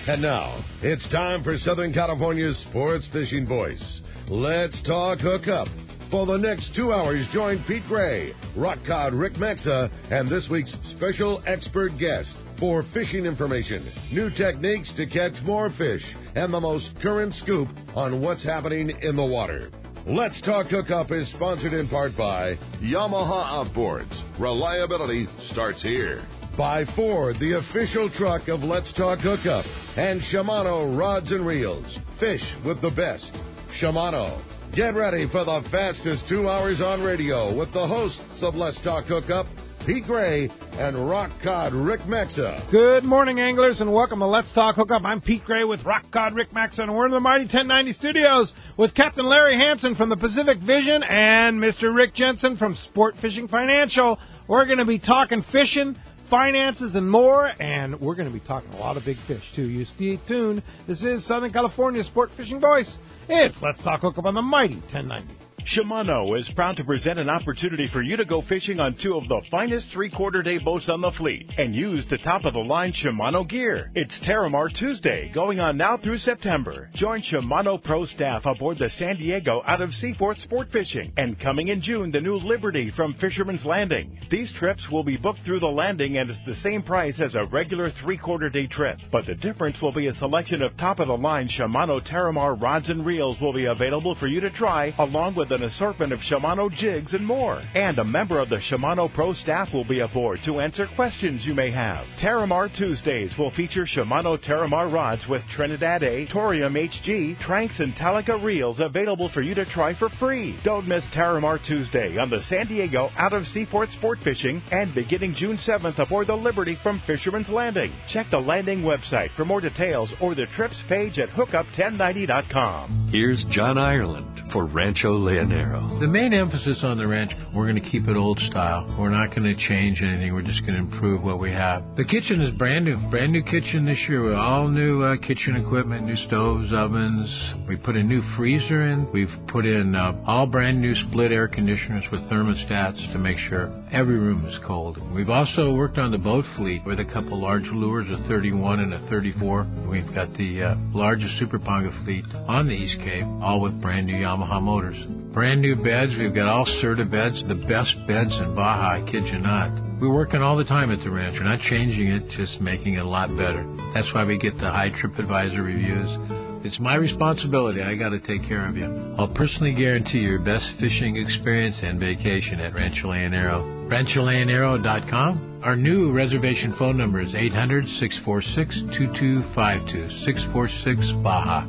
And now, it's time for Southern California's sports fishing voice. Let's talk hookup. For the next 2 hours, join Pete Gray, Rock Cod Rick Maxa, and this week's special expert guest for fishing information, new techniques to catch more fish, and the most current scoop on what's happening in the water. Let's Talk Hookup is sponsored in part by Yamaha Outboards. Reliability starts here. By Ford, the official truck of Let's Talk Hookup, and Shimano Rods and Reels. Fish with the best. Shimano. Get ready for the fastest 2 hours on radio with the hosts of Let's Talk Hookup, Pete Gray and Rock Cod Rick Maxa. Good morning, anglers, and welcome to Let's Talk Hookup. I'm Pete Gray with Rock Cod Rick Maxa, and we're in the Mighty 1090 studios with Captain Larry Hansen from the Pacific Vision and Mr. Rick Jensen from Sport Fishing Financial. We're going to be talking fishing, finances, and more, and we're going to be talking a lot of big fish, too. You stay tuned. This is Southern California's Sport Fishing Voice. It's Let's Talk Hookup on the Mighty 1090. Shimano is proud to present an opportunity for you to go fishing on two of the finest three-quarter day boats on the fleet and use the top-of-the-line Shimano gear. It's Terramar Tuesday, going on now through September. Join Shimano Pro staff aboard the San Diego out of Seaforth Sport Fishing, and coming in June, the new Liberty from Fisherman's Landing. These trips will be booked through the landing, and it's the same price as a regular three-quarter day trip. But the difference will be a selection of top-of-the-line Shimano Terramar rods and reels will be available for you to try, along with an assortment of Shimano jigs and more. And a member of the Shimano Pro staff will be aboard to answer questions you may have. Terramar Tuesdays will feature Shimano Terramar rods with Trinidad A, Torium HG, Tranks, and Talica reels available for you to try for free. Don't miss Terramar Tuesday on the San Diego out of Seaforth Sport Fishing, and beginning June 7th aboard the Liberty from Fisherman's Landing. Check the landing website for more details or the trips page at hookup1090.com. Here's John Ireland for Rancho Leonero. The main emphasis on the ranch, we're going to keep it old style. We're not going to change anything. We're just going to improve what we have. The kitchen is brand new kitchen this year with all new kitchen equipment, new stoves, ovens. We put a new freezer in. We've put in all brand new split air conditioners with thermostats to make sure every room is cold. We've also worked on the boat fleet with a couple large lures, a 31 and a 34. We've got the largest Super Ponga fleet on the East Cape, all with brand new Yamaha motors. Brand new beds. We've got all Serta beds, the best beds in Baja, I kid you not. We're working all the time at the ranch. We're not changing it, just making it a lot better. That's why we get the high TripAdvisor reviews. It's my responsibility. I got to take care of you. I'll personally guarantee your best fishing experience and vacation at Rancho Leonero. RanchoLeonero.com. Our new reservation phone number is 800-646-2252, 646-BAJA.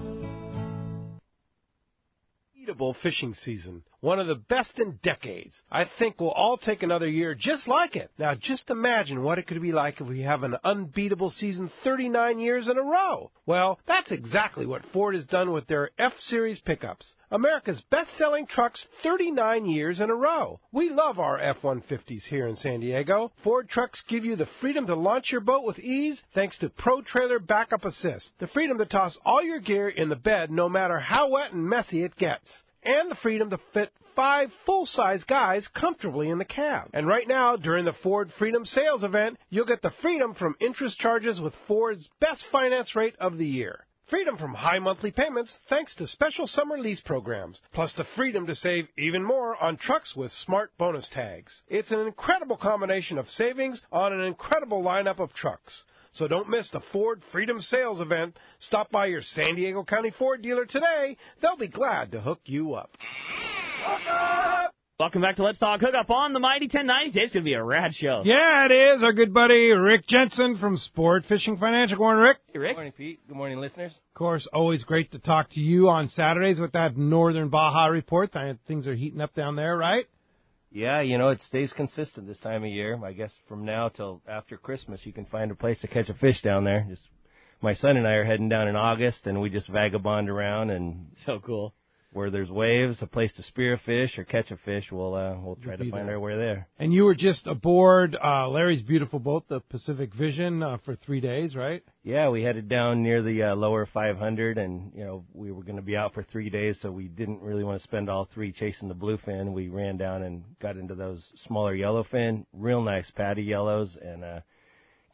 Fishing season, one of the best in decades. I think we'll all take another year just like it. Now, just imagine what it could be like if we have an unbeatable season 39 years in a row. Well, that's exactly what Ford has done with their F-Series pickups. America's best-selling trucks 39 years in a row. We love our F-150s here in San Diego. Ford trucks give you the freedom to launch your boat with ease thanks to Pro Trailer Backup Assist. The freedom to toss all your gear in the bed no matter how wet and messy it gets. And the freedom to fit 5 full-size guys comfortably in the cab. And right now, during the Ford Freedom Sales Event, you'll get the freedom from interest charges with Ford's best finance rate of the year. Freedom from high monthly payments thanks to special summer lease programs, plus the freedom to save even more on trucks with smart bonus tags. It's an incredible combination of savings on an incredible lineup of trucks. So don't miss the Ford Freedom Sales Event. Stop by your San Diego County Ford dealer today. They'll be glad to hook you up. Welcome back to Let's Talk Hookup on the Mighty 1090. Today's going to be a rad show. Yeah, it is. Our good buddy Rick Jensen from Sport Fishing Financial. Good morning, Rick. Hey, Rick. Good morning, Pete. Good morning, listeners. Of course, always great to talk to you on Saturdays with that Northern Baja report. Things are heating up down there, right? Yeah, you know, it stays consistent this time of year. I guess from now till after Christmas, you can find a place to catch a fish down there. Just my son and I are heading down in August, and we just vagabond around. And so cool. Where there's waves, a place to spear a fish or catch a fish, we'll try to find our way there. And you were just aboard Larry's beautiful boat, the Pacific Vision, for 3 days, right? Yeah, we headed down near the lower 500, and we were going to be out for 3 days, so we didn't really want to spend all 3 chasing the bluefin. We ran down and got into those smaller yellowfin, real nice patty yellows, and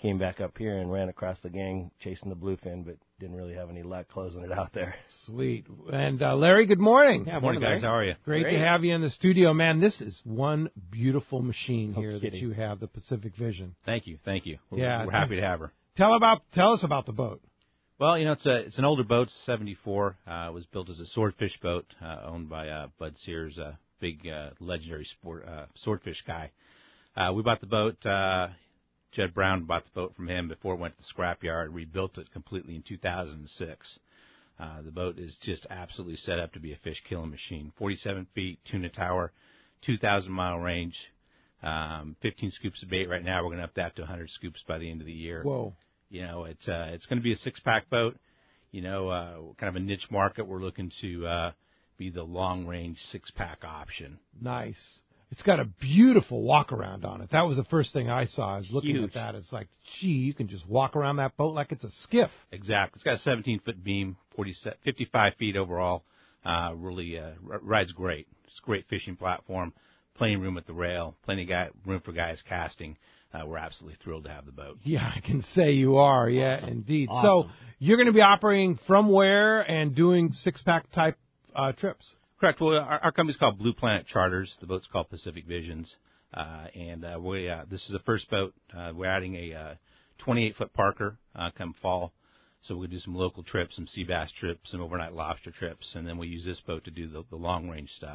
came back up here and ran across the gang chasing the bluefin, but didn't really have any luck closing it out there. Sweet. And Larry, good morning. Yeah, morning, guys. How are you? Great to have you in the studio, man. This is one beautiful machine here that you have, the Pacific Vision. Thank you. We're happy to have her. Tell us about the boat. Well, it's an older boat, 74. It was built as a swordfish boat, owned by Bud Sears, a big legendary swordfish guy. We bought the boat. Jed Brown bought the boat from him before it went to the scrapyard. Rebuilt it completely in 2006. The boat is just absolutely set up to be a fish killing machine. 47 feet, tuna tower, 2,000-mile range, 15 scoops of bait right now. We're going to up that to 100 scoops by the end of the year. Whoa. It's going to be a 6-pack boat. Kind of a niche market. We're looking to be the long-range 6-pack option. Nice. It's got a beautiful walk-around on it. That was the first thing I saw. I was looking at that. It's like, gee, you can just walk around that boat like it's a skiff. Exactly. It's got a 17-foot beam, 55 feet overall. Really rides great. It's a great fishing platform. Plenty of room at the rail. Plenty of room for guys casting. We're absolutely thrilled to have the boat. Yeah, I can say you are. Yeah, awesome. Indeed. Awesome. So you're going to be operating from where and doing 6-pack type trips? Correct. Well, our company's called Blue Planet Charters. The boat's called Pacific Visions. This is the first boat. We're adding a 28-foot Parker come fall. So we'll do some local trips, some sea bass trips, some overnight lobster trips, and then we use this boat to do the long-range stuff.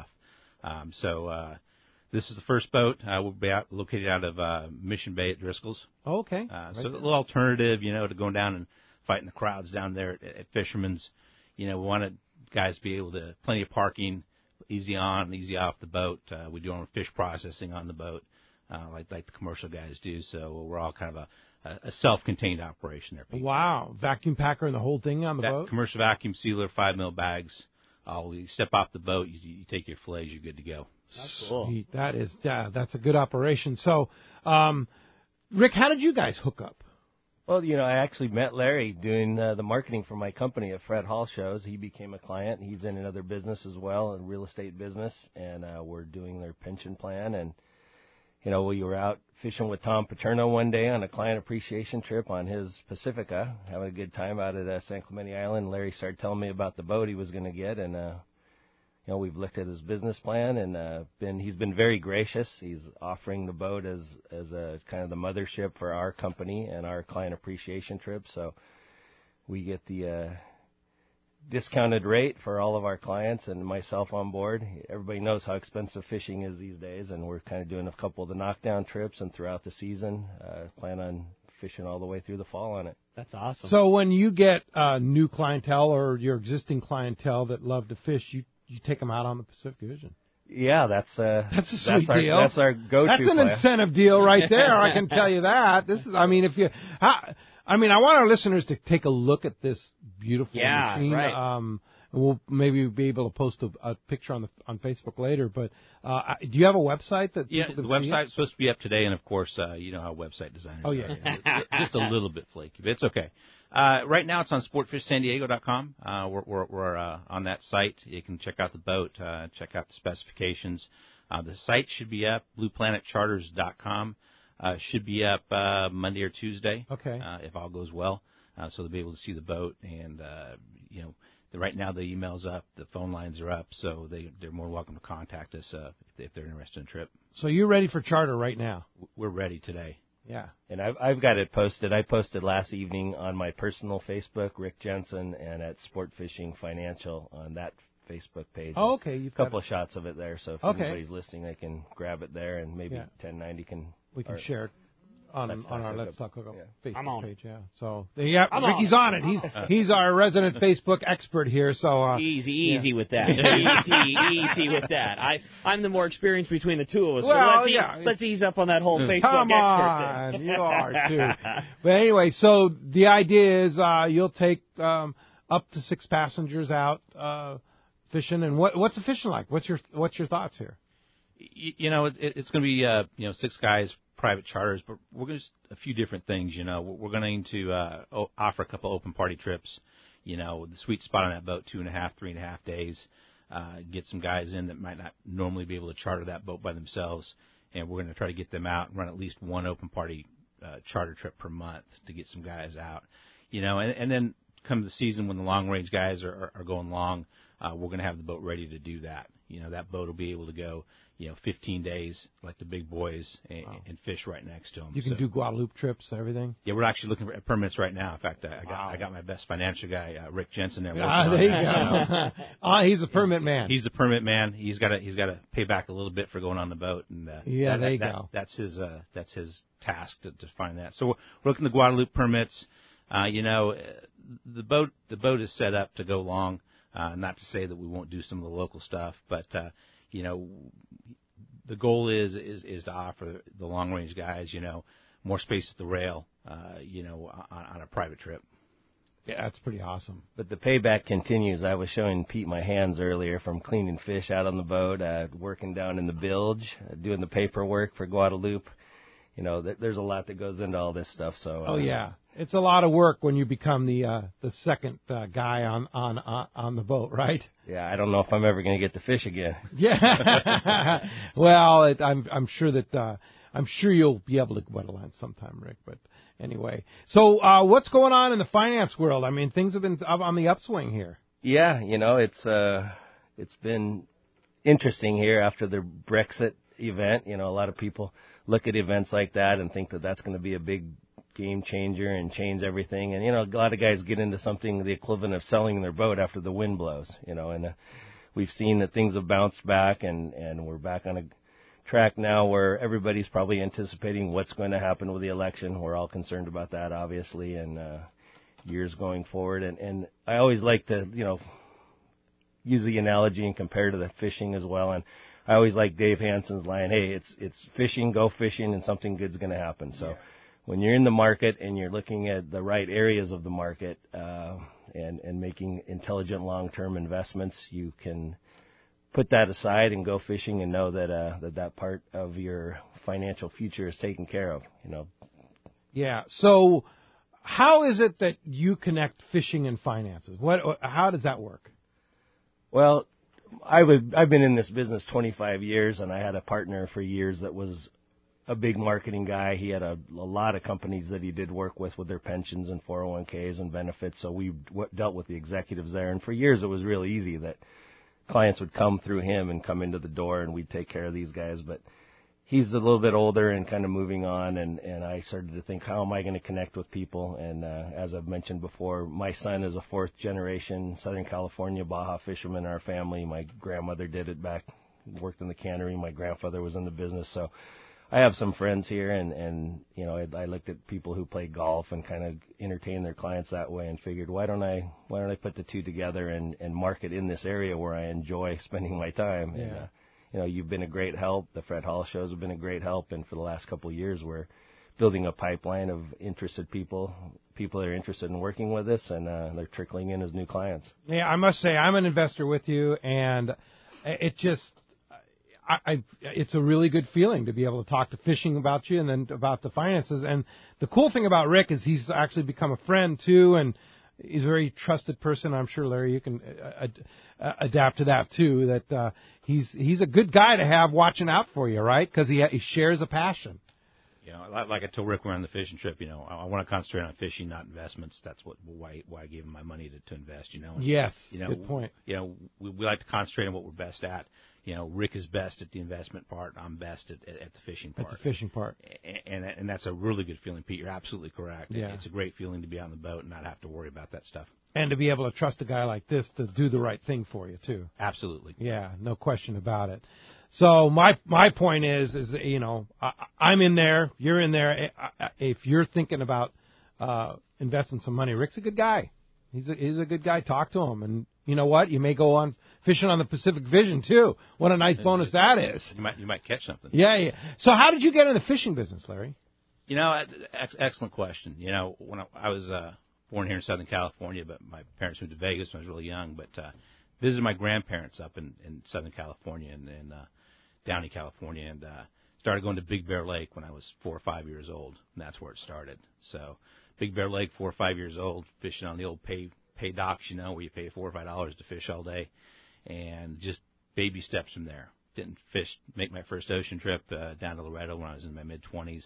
This is the first boat. We'll be located out of Mission Bay at Driscoll's. Oh, okay. So a little alternative, to going down and fighting the crowds down there at Fisherman's. We wanted guys to be able to, plenty of parking, easy on, easy off the boat. We do our own fish processing on the boat, like the commercial guys do. So we're all kind of a self-contained operation there. Pete. Wow. Vacuum packer and the whole thing on the boat? Commercial vacuum sealer, 5 mil bags. You step off the boat, you take your fillets, you're good to go. That's cool. Sweet. That's a good operation. So, Rick, how did you guys hook up? Well, I actually met Larry doing the marketing for my company at Fred Hall shows. He became a client. He's in another business as well, a real estate business, and we're doing their pension plan. And, we were out fishing with Tom Paterno one day on a client appreciation trip on his Pacifica, having a good time out at San Clemente Island. Larry started telling me about the boat he was going to get, and we've looked at his business plan, and he's been very gracious. He's offering the boat as a kind of the mothership for our company and our client appreciation trip. So we get the discounted rate for all of our clients and myself on board. Everybody knows how expensive fishing is these days, and we're kind of doing a couple of the knockdown trips, and throughout the season, plan on fishing all the way through the fall on it. That's awesome. So when you get new clientele or your existing clientele that love to fish, you take them out on the Pacific Vision. Yeah, that's a sweet deal. That's our go-to. That's an incentive deal right there. I can tell you that. I want our listeners to take a look at this beautiful machine. Right. We'll maybe be able to post a picture on Facebook later. But do you have a website that? Yeah, the website's supposed to be up today, and of course, you know how website designers. Oh yeah, are. Just a little bit flaky, but it's okay. Right now, it's on sportfishsandiego.com. We're on that site. You can check out the boat, check out the specifications. The site should be up. BluePlanetCharters.com should be up Monday or Tuesday. Okay. If all goes well, so they'll be able to see the boat. And right now the email's up, the phone lines are up, so they're more welcome to contact us if they're interested in a trip. So you're ready for charter right now? We're ready today. Yeah. And I've got it posted. I posted last evening on my personal Facebook, Rick Jensen, and at Sport Fishing Financial on that Facebook page. Oh, okay. You've a couple of shots of it there, so if anybody's listening, they can grab it there, and maybe 1090 can. We can share it on our Let's Talk Hookup Facebook page. Yeah. So Ricky's on it. He's our resident Facebook expert here. So easy with that. easy with that. I'm the more experienced between the two of us. Well, let's ease up on that whole Facebook Come on, expert thing. you are too. But anyway, so the idea is you'll take up to 6 passengers out fishing. And what's the fishing like? What's your thoughts here? It's going to be 6 guys, private charters, but we're going to a few different things. We're going to offer a couple open party trips. The sweet spot on that boat, 2.5, 3.5 days. Get some guys in that might not normally be able to charter that boat by themselves, and we're going to try to get them out and run at least one open party charter trip per month to get some guys out, and then come the season when the long range guys are going long, we're going to have the boat ready to do that. That boat will be able to go, 15 days like the big boys and fish right next to them. You can do Guadalupe trips and everything? Yeah, we're actually looking for permits right now. In fact, I got my best financial guy, Rick Jensen, there. There you go. He's a permit man. He's the permit man. He's got to pay back a little bit for going on the boat, and there you go. That's his task to find that. So we're looking at the Guadalupe permits. The boat is set up to go long. Not to say that we won't do some of the local stuff, but the goal is to offer the long range guys, more space at the rail, on a private trip. Yeah, that's pretty awesome. But the payback continues. I was showing Pete my hands earlier from cleaning fish out on the boat, working down in the bilge, doing the paperwork for Guadalupe. There's a lot that goes into all this stuff. So. Yeah, it's a lot of work when you become the second guy on the boat, right? Yeah, I don't know if I'm ever going to get to fish again. Yeah. Well, I'm sure that I'm sure you'll be able to go to land sometime, Rick. But anyway, so what's going on in the finance world? I mean, things have been on the upswing here. Yeah, it's been interesting here after the Brexit event. A lot of people look at events like that and think that that's going to be a big game changer and change everything. And, a lot of guys get into something the equivalent of selling their boat after the wind blows, and we've seen that things have bounced back and we're back on a track now where everybody's probably anticipating what's going to happen with the election. We're all concerned about that, obviously, and years going forward. And I always like to, use the analogy and compare to the fishing as well. And I always like Dave Hansen's line, hey, it's fishing, go fishing, and something good's going to happen. So when you're in the market and you're looking at the right areas of the market and making intelligent long-term investments, you can put that aside and go fishing and know that that part of your financial future is taken care of. Yeah. So how is it that you connect fishing and finances? How does that work? Well, I've been in this business 25 years, and I had a partner for years that was a big marketing guy. He had a lot of companies that he did work with their pensions and 401ks and benefits, so we dealt with the executives there. And for years, it was really easy that clients would come through him and come into the door, and we'd take care of these guys. But he's a little bit older and kind of moving on, and I started to think, how am I going to connect with people? And as I've mentioned before, my son is a fourth-generation Southern California Baja fisherman in our family. My grandmother did it worked in the cannery. My grandfather was in the business. So I have some friends here, and I looked at people who play golf and kind of entertain their clients that way and figured, why don't I put the two together and market in this area where I enjoy spending my time? Yeah. And, you've been a great help. The Fred Hall shows have been a great help, and for the last couple of years, we're building a pipeline of interested people that are interested in working with us, and they're trickling in as new clients. Yeah, I must say, I'm an investor with you, and it just it's a really good feeling to be able to talk to fishing about you and then about the finances. And the cool thing about Rick is he's actually become a friend, too, and he's a very trusted person. I'm sure, Larry, you can adapt to that, too, that he's a good guy to have watching out for you, right? Because he shares a passion. Like I told Rick, we're on the fishing trip. I want to concentrate on fishing, not investments. That's why I gave him my money to invest. Yes, good point. We like to concentrate on what we're best at. Rick is best at the investment part. I'm best at the fishing part. At the fishing part. And that's a really good feeling, Pete. You're absolutely correct. Yeah. It's a great feeling to be on the boat and not have to worry about that stuff. And to be able to trust a guy like this to do the right thing for you, too. Absolutely. Yeah, no question about it. So my point is I'm in there, you're in there. If you're thinking about investing some money, Rick's a good guy. He's a good guy. Talk to him, and you know what? You may go on fishing on the Pacific Vision too. What a nice bonus that is. You might catch something. Yeah. So how did you get in the fishing business, Larry? Excellent question. When I was born here in Southern California, but my parents moved to Vegas when I was really young. But visited my grandparents up in Southern California and Downey, California, and started going to Big Bear Lake when I was 4 or 5 years old, and that's where it started. So Big Bear Lake, 4 or 5 years old, fishing on the old pay docks, where you pay $4 or $5 to fish all day, and just baby steps from there. Didn't make my first ocean trip down to Loretto when I was in my mid-20s,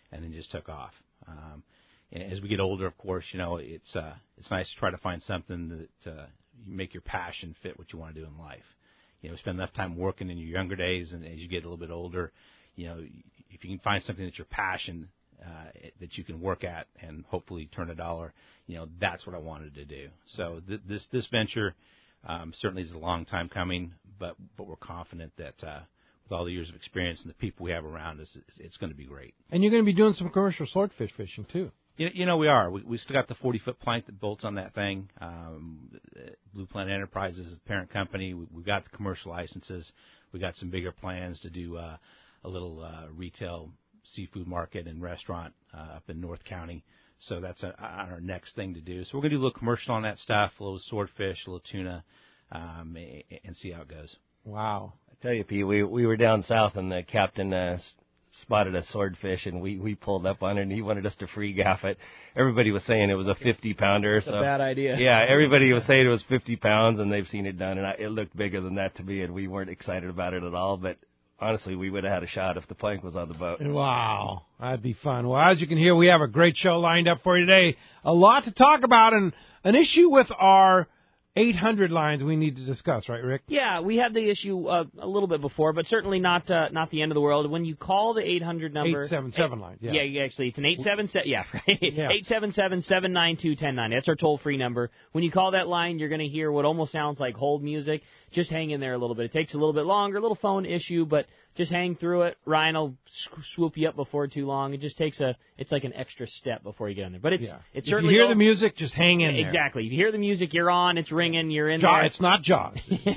and then just took off. And as we get older, of course, it's nice to try to find something that you make your passion fit what you want to do in life. Spend enough time working in your younger days, and as you get a little bit older, if you can find something that's your passion that you can work at and hopefully turn a dollar, that's what I wanted to do. So this venture certainly is a long time coming, but we're confident that with all the years of experience and the people we have around us, it's going to be great. And you're going to be doing some commercial swordfish fishing too. We are. We still got the 40-foot plank that bolts on that thing. Blue Planet Enterprises is the parent company. We've got the commercial licenses. We got some bigger plans to do a little retail seafood market and restaurant up in North County. So that's our next thing to do. So we're going to do a little commercial on that stuff, a little swordfish, a little tuna, and see how it goes. Wow. I tell you, Pete, we were down south, and the captain spotted a swordfish, and we pulled up on it, and he wanted us to free gaff it. Everybody was saying it was a 50-pounder. That's a bad idea. Yeah, everybody was saying it was 50 pounds, and they've seen it done, and it looked bigger than that to me, and we weren't excited about it at all, but honestly, we would have had a shot if the plank was on the boat. Wow, that'd be fun. Well, as you can hear, we have a great show lined up for you today. A lot to talk about, and an issue with our 800 lines we need to discuss, right, Rick? Yeah, we had the issue a little bit before, but certainly not the end of the world. When you call the 800 number... 877 line, yeah. Yeah, actually, it's an 877... Yeah, right. Yeah. 877-792-1090. That's our toll-free number. When you call that line, you're going to hear what almost sounds like hold music. Just hang in there a little bit. It takes a little bit longer, a little phone issue, but just hang through it. Ryan will swoop you up before too long. It just takes it's like an extra step before you get in there. But it's certainly... If you hear the music, just hang in there. Exactly. If you hear the music, you're on, it's ringing, you're in there. It's not Jaws.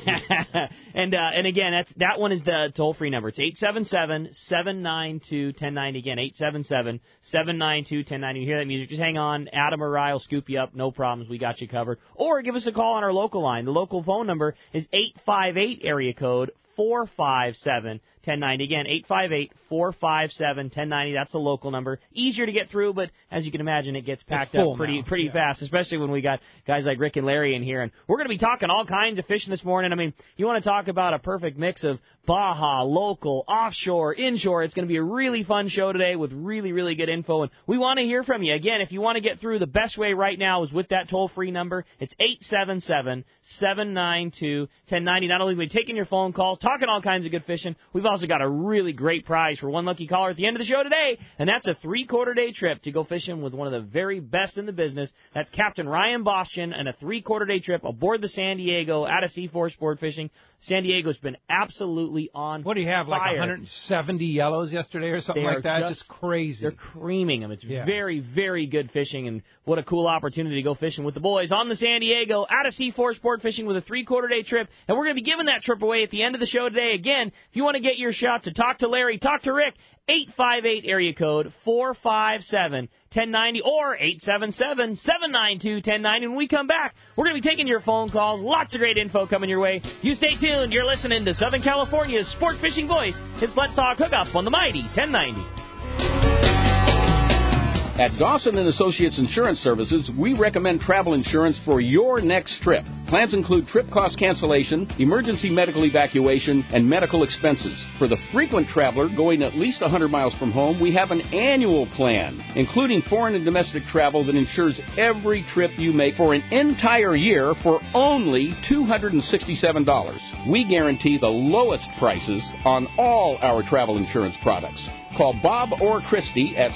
And again, that one is the toll-free number. It's 877-792-1090. Again, 877-792-1090. You hear that music, just hang on. Adam or Ryan will scoop you up. No problems. We got you covered. Or give us a call on our local line. The local phone number is 858 area code 457-1090. Again, 858-457-1090. That's the local number. Easier to get through, but as you can imagine, it gets packed up pretty fast, especially when we got guys like Rick and Larry in here. And we're going to be talking all kinds of fishing this morning. I mean, you want to talk about a perfect mix of Baja, local, offshore, inshore. It's going to be a really fun show today with really, really good info. And we want to hear from you. Again, if you want to get through, the best way right now is with that toll-free number. It's 877-792-1090. Not only are we taking your phone calls, talking all kinds of good fishing, we've also got a really great prize for one lucky caller at the end of the show today, and that's a 3-quarter-day trip to go fishing with one of the very best in the business. That's Captain Ryan Bostian, and a 3-quarter-day trip aboard the San Diego out of C4 Sport Fishing. San Diego's been absolutely on What do you have, fire. like 170 yellows yesterday or something like that? Just crazy. They're creaming them. It's very, very good fishing, and what a cool opportunity to go fishing with the boys on the San Diego out of C4 Sport Fishing with a 3-quarter-day trip, and we're going to be giving that trip away at the end of the show today. Again, if you want to get your shot to talk to Larry, talk to Rick, 858 area code 457-1090 or 877-792-1090. When we come back, we're going to be taking your phone calls. Lots of great info coming your way. You stay tuned. You're listening to Southern California's sport fishing voice. It's Let's Talk Hookup on the Mighty 1090. At Dawson & Associates Insurance Services, we recommend travel insurance for your next trip. Plans include trip cost cancellation, emergency medical evacuation, and medical expenses. For the frequent traveler going at least 100 miles from home, we have an annual plan, including foreign and domestic travel that insures every trip you make for an entire year for only $267. We guarantee the lowest prices on all our travel insurance products. Call Bob or Christy at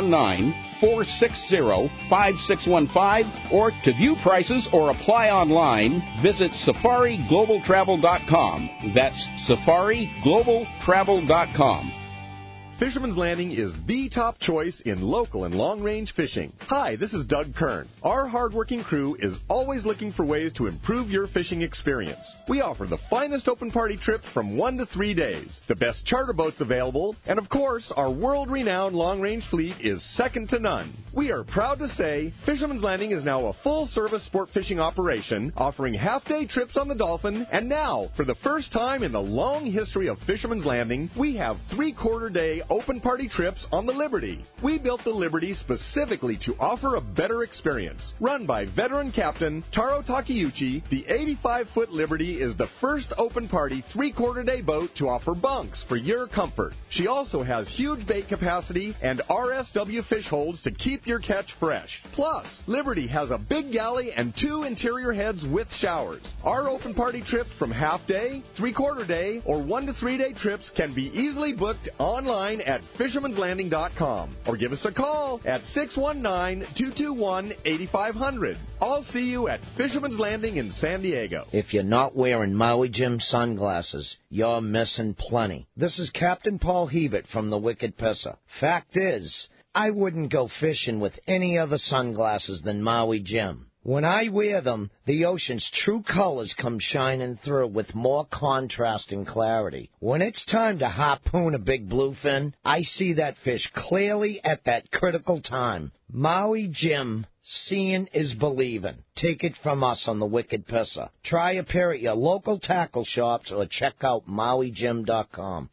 619-460-5615, or to view prices or apply online, visit SafariGlobalTravel.com. That's SafariGlobalTravel.com. Fisherman's Landing is the top choice in local and long-range fishing. Hi, this is Doug Kern. Our hardworking crew is always looking for ways to improve your fishing experience. We offer the finest open party trips from 1 to 3 days, the best charter boats available, and of course, our world-renowned long-range fleet is second to none. We are proud to say Fisherman's Landing is now a full-service sport fishing operation, offering half-day trips on the Dolphin, and now, for the first time in the long history of Fisherman's Landing, we have 3-quarter-day open party trips on the Liberty. We built the Liberty specifically to offer a better experience. Run by veteran captain Taro Takeuchi, the 85-foot Liberty is the first open party 3/4-day boat to offer bunks for your comfort. She also has huge bait capacity and RSW fish holds to keep your catch fresh. Plus, Liberty has a big galley and 2 interior heads with showers. Our open party trips from half-day, 3/4-day, or 1 to 3-day trips can be easily booked online at fishermanslanding.com or give us a call at 619-221-8500. I'll see you at Fisherman's Landing in San Diego. If you're not wearing Maui Jim sunglasses, you're missing plenty. This is Captain Paul Hebert from the Wicked Pisser. Fact is, I wouldn't go fishing with any other sunglasses than Maui Jim. When I wear them, the ocean's true colors come shining through with more contrast and clarity. When it's time to harpoon a big bluefin, I see that fish clearly at that critical time. Maui Jim, seeing is believing. Take it from us on the Wicked Pisser. Try a pair at your local tackle shops or check out MauiJim.com.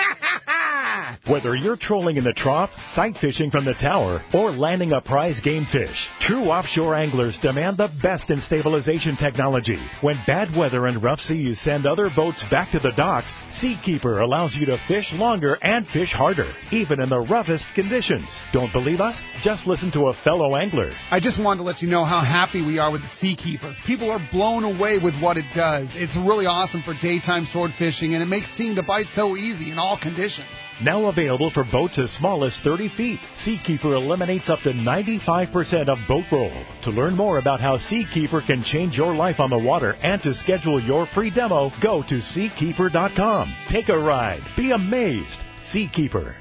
Whether you're trolling in the trough, sight fishing from the tower, or landing a prize game fish, true offshore anglers demand the best in stabilization technology. When bad weather and rough seas send other boats back to the docks, Seakeeper allows you to fish longer and fish harder, even in the roughest conditions. Don't believe us? Just listen to a fellow angler. I just wanted to let you know how happy we are with the Seakeeper. People are blown away with what it does. It's really awesome for daytime sword fishing, and it makes seeing the bite so easy in all conditions. Now available for boats as small as 30 feet. Seakeeper eliminates up to 95% of boat roll. To learn more about how Seakeeper can change your life on the water and to schedule your free demo, go to Seakeeper.com. Take a ride. Be amazed. Seakeeper.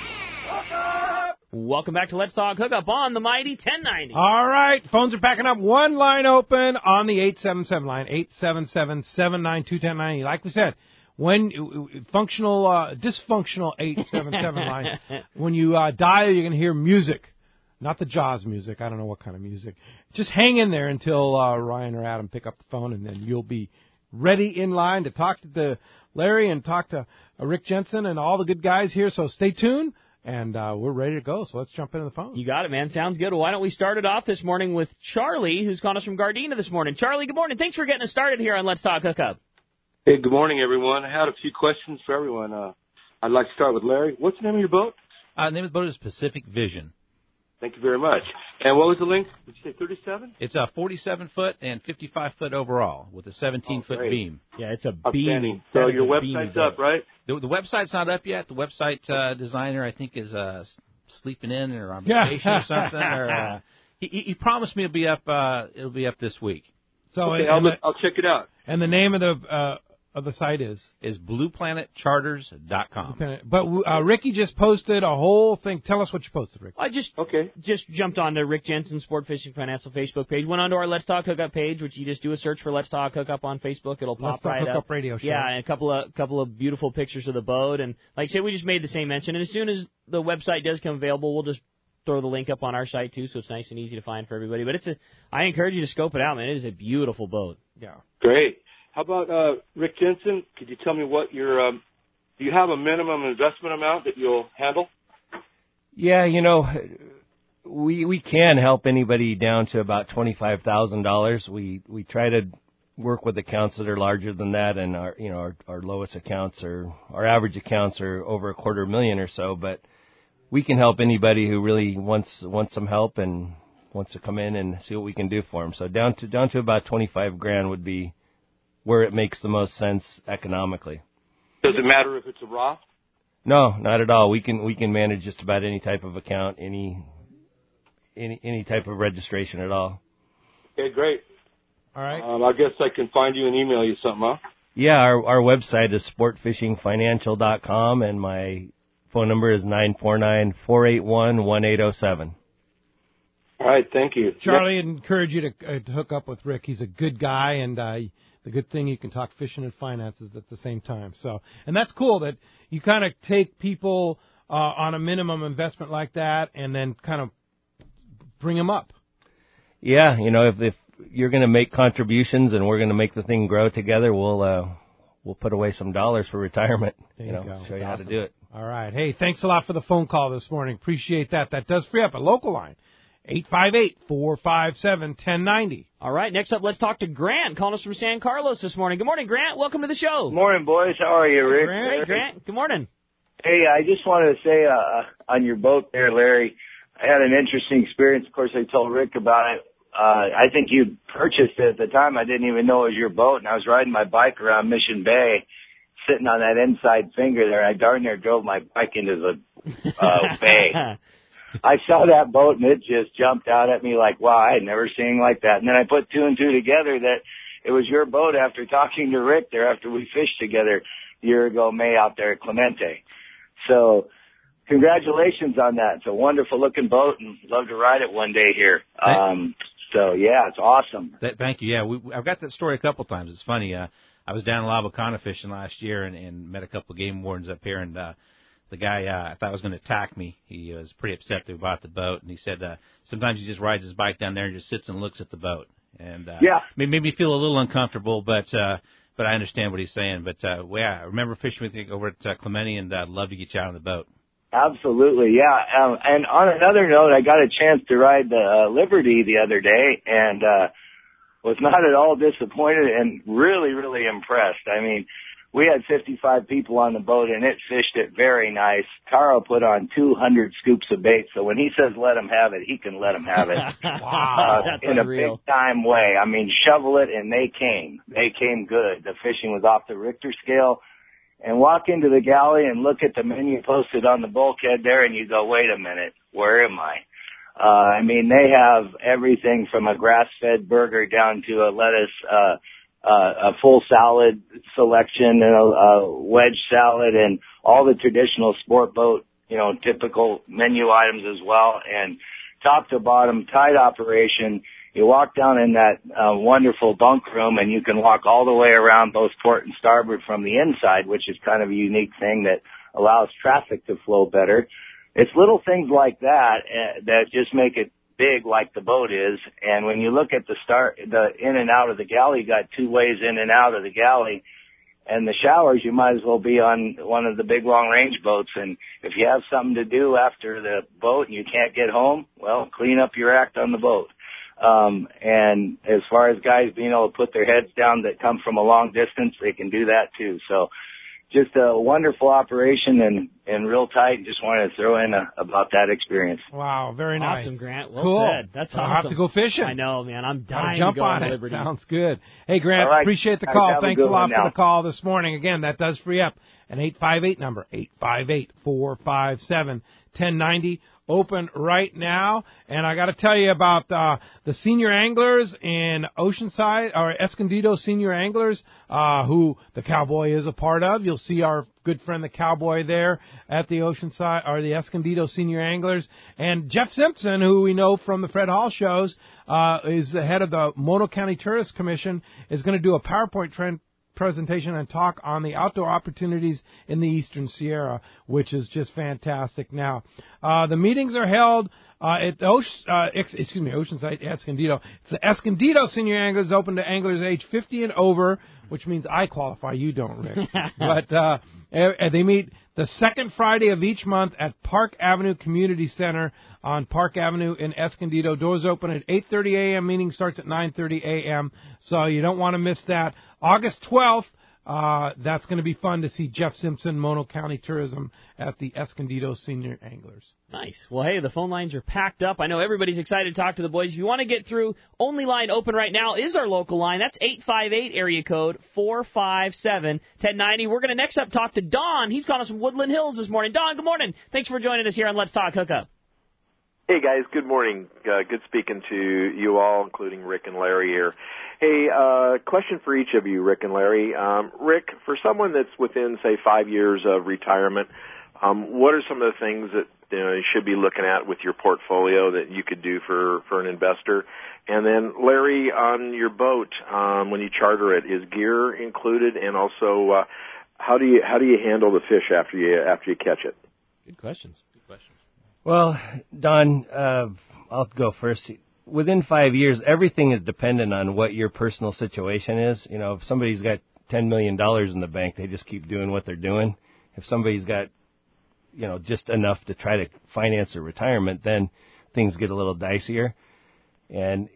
Welcome back to Let's Talk Hookup on the Mighty 1090. All right, phones are packing up. One line open on the 877 line, 877-792-1090. Like we said, when dysfunctional 877 line, when you dial, you're going to hear music. Not the Jaws music. I don't know what kind of music. Just hang in there until Ryan or Adam pick up the phone, and then you'll be ready in line to talk to Larry and talk to Rick Jensen and all the good guys here. So stay tuned, and we're ready to go. So let's jump into the phone. You got it, man. Sounds good. Well, why don't we start it off this morning with Charlie, who's calling us from Gardena this morning. Charlie, good morning. Thanks for getting us started here on Let's Talk Hookup. Hey, good morning, everyone. I had a few questions for everyone. I'd like to start with Larry. What's the name of your boat? The name of the boat is Pacific Vision. Thank you very much. And what was the length? Did you say 37? It's a 47-foot and 55-foot overall with a 17-foot beam. Yeah, it's a beam. So your website's up, right? The website's not up yet. The website designer, I think, is sleeping in or on vacation or something. Or he promised me it'll be up this week. So okay, I'll check it out. And the name of the site is BluePlanetCharters.com. But Ricky just posted a whole thing. Tell us what you posted, Ricky. I just jumped onto Rick Jensen's Sport Fishing Financial Facebook page. Went onto our Let's Talk Hookup page, which you just do a search for Let's Talk Hookup on Facebook. It'll pop right up. Let's Talk Hookup Radio Show. Yeah, and a couple of beautiful pictures of the boat. And like I said, we just made the same mention. And as soon as the website does come available, we'll just throw the link up on our site too, so it's nice and easy to find for everybody. But I encourage you to scope it out, man. It is a beautiful boat. Yeah. Great. How about Rick Jensen? Could you tell me what your do you have a minimum investment amount that you'll handle? Yeah, we can help anybody down to about $25,000. We try to work with accounts that are larger than that, and our lowest accounts our average accounts are over $250,000 or so, but we can help anybody who really wants some help and wants to come in and see what we can do for them. So down to about $25,000 would be where it makes the most sense economically. Does it matter if it's a Roth? No, not at all. We can manage just about any type of account, any type of registration at all. Okay, great. All right. I guess I can find you and email you something, huh? Yeah, our website is sportfishingfinancial.com, and my phone number is 949-481-1807. All right, thank you. Charlie, I'd encourage you to hook up with Rick. He's a good guy, and the good thing you can talk fishing and finances at the same time. So, and that's cool that you kind of take people on a minimum investment like that, and then kind of bring them up. Yeah, if you're going to make contributions and we're going to make the thing grow together, we'll put away some dollars for retirement. There you go. Show you That's how awesome. to do it. All right. Hey, thanks a lot for the phone call this morning. Appreciate that. That does free up a local line, 858-457-1090. All right, next up, let's talk to Grant, calling us from San Carlos this morning. Good morning, Grant. Welcome to the show. Good morning, boys. How are you, Rick? Hey, Grant. Good morning. Hey, I just wanted to say on your boat there, Larry, I had an interesting experience. Of course, I told Rick about it. I think you purchased it at the time. I didn't even know it was your boat, and I was riding my bike around Mission Bay, sitting on that inside finger there, and I darn near drove my bike into the bay. I saw that boat, and it just jumped out at me like, wow, I had never seen anything like that. And then I put two and two together that it was your boat after talking to Rick there after we fished together a year ago, May, out there at Clemente. So congratulations on that. It's a wonderful-looking boat, and love to ride it one day here. So, yeah, it's awesome. Thank you. Yeah, I've got that story a couple times. It's funny. I was down in La Bocana fishing last year and met a couple of game wardens up here, and the guy I thought was going to attack me. He was pretty upset that we bought the boat, and he said sometimes he just rides his bike down there and just sits and looks at the boat. And made me feel a little uncomfortable, but I understand what he's saying. But, I remember fishing with you over at Clemente, and I'd love to get you out on the boat. Absolutely, yeah. And on another note, I got a chance to ride the Liberty the other day, and was not at all disappointed and really, really impressed. I mean, we had 55 people on the boat, and it fished it very nice. Taro put on 200 scoops of bait, so when he says let him have it, he can let him have it. Wow, that's in unreal. A big-time way. I mean, shovel it, and they came. They came good. The fishing was off the Richter scale. And walk into the galley and look at the menu posted on the bulkhead there, and you go, wait a minute, where am I? I mean, they have everything from a grass-fed burger down to a lettuce, a full salad selection, and a wedge salad, and all the traditional sport boat, typical menu items as well. And top to bottom, tight operation. You walk down in that wonderful bunk room, and you can walk all the way around both port and starboard from the inside, which is kind of a unique thing that allows traffic to flow better. It's little things like that that just make it big like the boat is. And when you look at the in and out of the galley, you got two ways in and out of the galley. And the showers, you might as well be on one of the big long-range boats. And if you have something to do after the boat and you can't get home, well, clean up your act on the boat. And as far as guys being able to put their heads down that come from a long distance, they can do that too. So just a wonderful operation and real tight. Just wanted to throw in about that experience. Wow, very nice. Awesome, Grant. Well cool. said. That's awesome. I'll have to go fishing. I know, man. I'm dying jump to go on it. Liberty. Sounds good. Hey, Grant, right. appreciate the call. Thanks a lot for now. the call this morning. Again, that does free up an 858 number, 858-457-1090. Open right now, and I got to tell you about the senior anglers in Oceanside, or Escondido Senior Anglers, who the Cowboy is a part of. You'll see our good friend the Cowboy there at the Oceanside, or the Escondido Senior Anglers, and Jeff Simpson, who we know from the Fred Hall shows, is the head of the Mono County Tourist Commission, is going to do a PowerPoint presentation and talk on the outdoor opportunities in the Eastern Sierra, which is just fantastic. Now, the meetings are held at the Oceanside, Escondido. It's the Escondido Senior Anglers, open to anglers age 50 and over, which means I qualify. You don't, Rick. But they meet the second Friday of each month at Park Avenue Community Center on Park Avenue in Escondido. Doors open at 8:30 a.m. Meeting starts at 9:30 a.m. So you don't want to miss that. August 12th, that's going to be fun to see Jeff Simpson, Mono County Tourism at the Escondido Senior Anglers. Nice. Well, hey, the phone lines are packed up. I know everybody's excited to talk to the boys. If you want to get through, only line open right now is our local line. That's 858 area code 457-1090. We're going to next up talk to Don. He's calling us from Woodland Hills this morning. Don, good morning. Thanks for joining us here on Let's Talk Hookup. Hey, guys. Good morning. Good speaking to you all, including Rick and Larry here. Hey, question for each of you, Rick and Larry. Rick, for someone that's within, say, 5 years of retirement, what are some of the things that you should be looking at with your portfolio that you could do for an investor? And then, Larry, on your boat, when you charter it, is gear included? And also, how do you handle the fish after you catch it? Good questions. Well, Don, I'll go first. Within 5 years, everything is dependent on what your personal situation is. You know, if somebody's got $10 million in the bank, they just keep doing what they're doing. If somebody's got just enough to try to finance their retirement, then things get a little dicier. And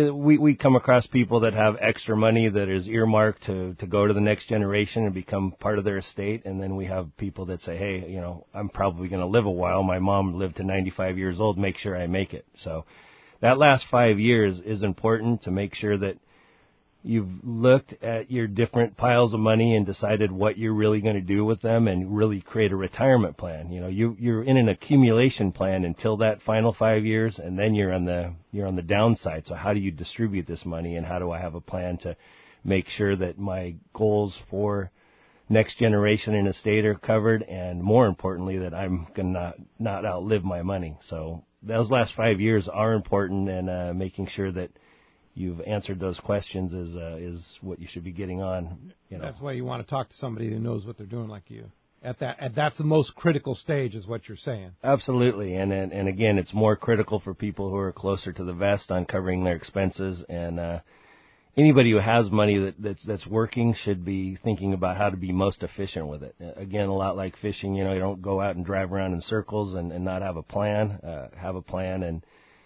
we come across people that have extra money that is earmarked to go to the next generation and become part of their estate. And then we have people that say, hey, I'm probably going to live a while. My mom lived to 95 years old. Make sure I make it. So that last 5 years is important to make sure that you've looked at your different piles of money and decided what you're really going to do with them and really create a retirement plan. You're in an accumulation plan until that final 5 years, and then you're on the downside. So how do you distribute this money, and how do I have a plan to make sure that my goals for next generation in estate are covered, and more importantly, that I'm going to not outlive my money. So those last 5 years are important, and making sure that you've answered those questions is what you should be getting on. That's why you want to talk to somebody who knows what they're doing, like you. That's the most critical stage, is what you're saying. Absolutely, and again, it's more critical for people who are closer to the vest on covering their expenses. And anybody who has money that's working should be thinking about how to be most efficient with it. Again, a lot like fishing, you don't go out and drive around in circles and not have a plan. Have a plan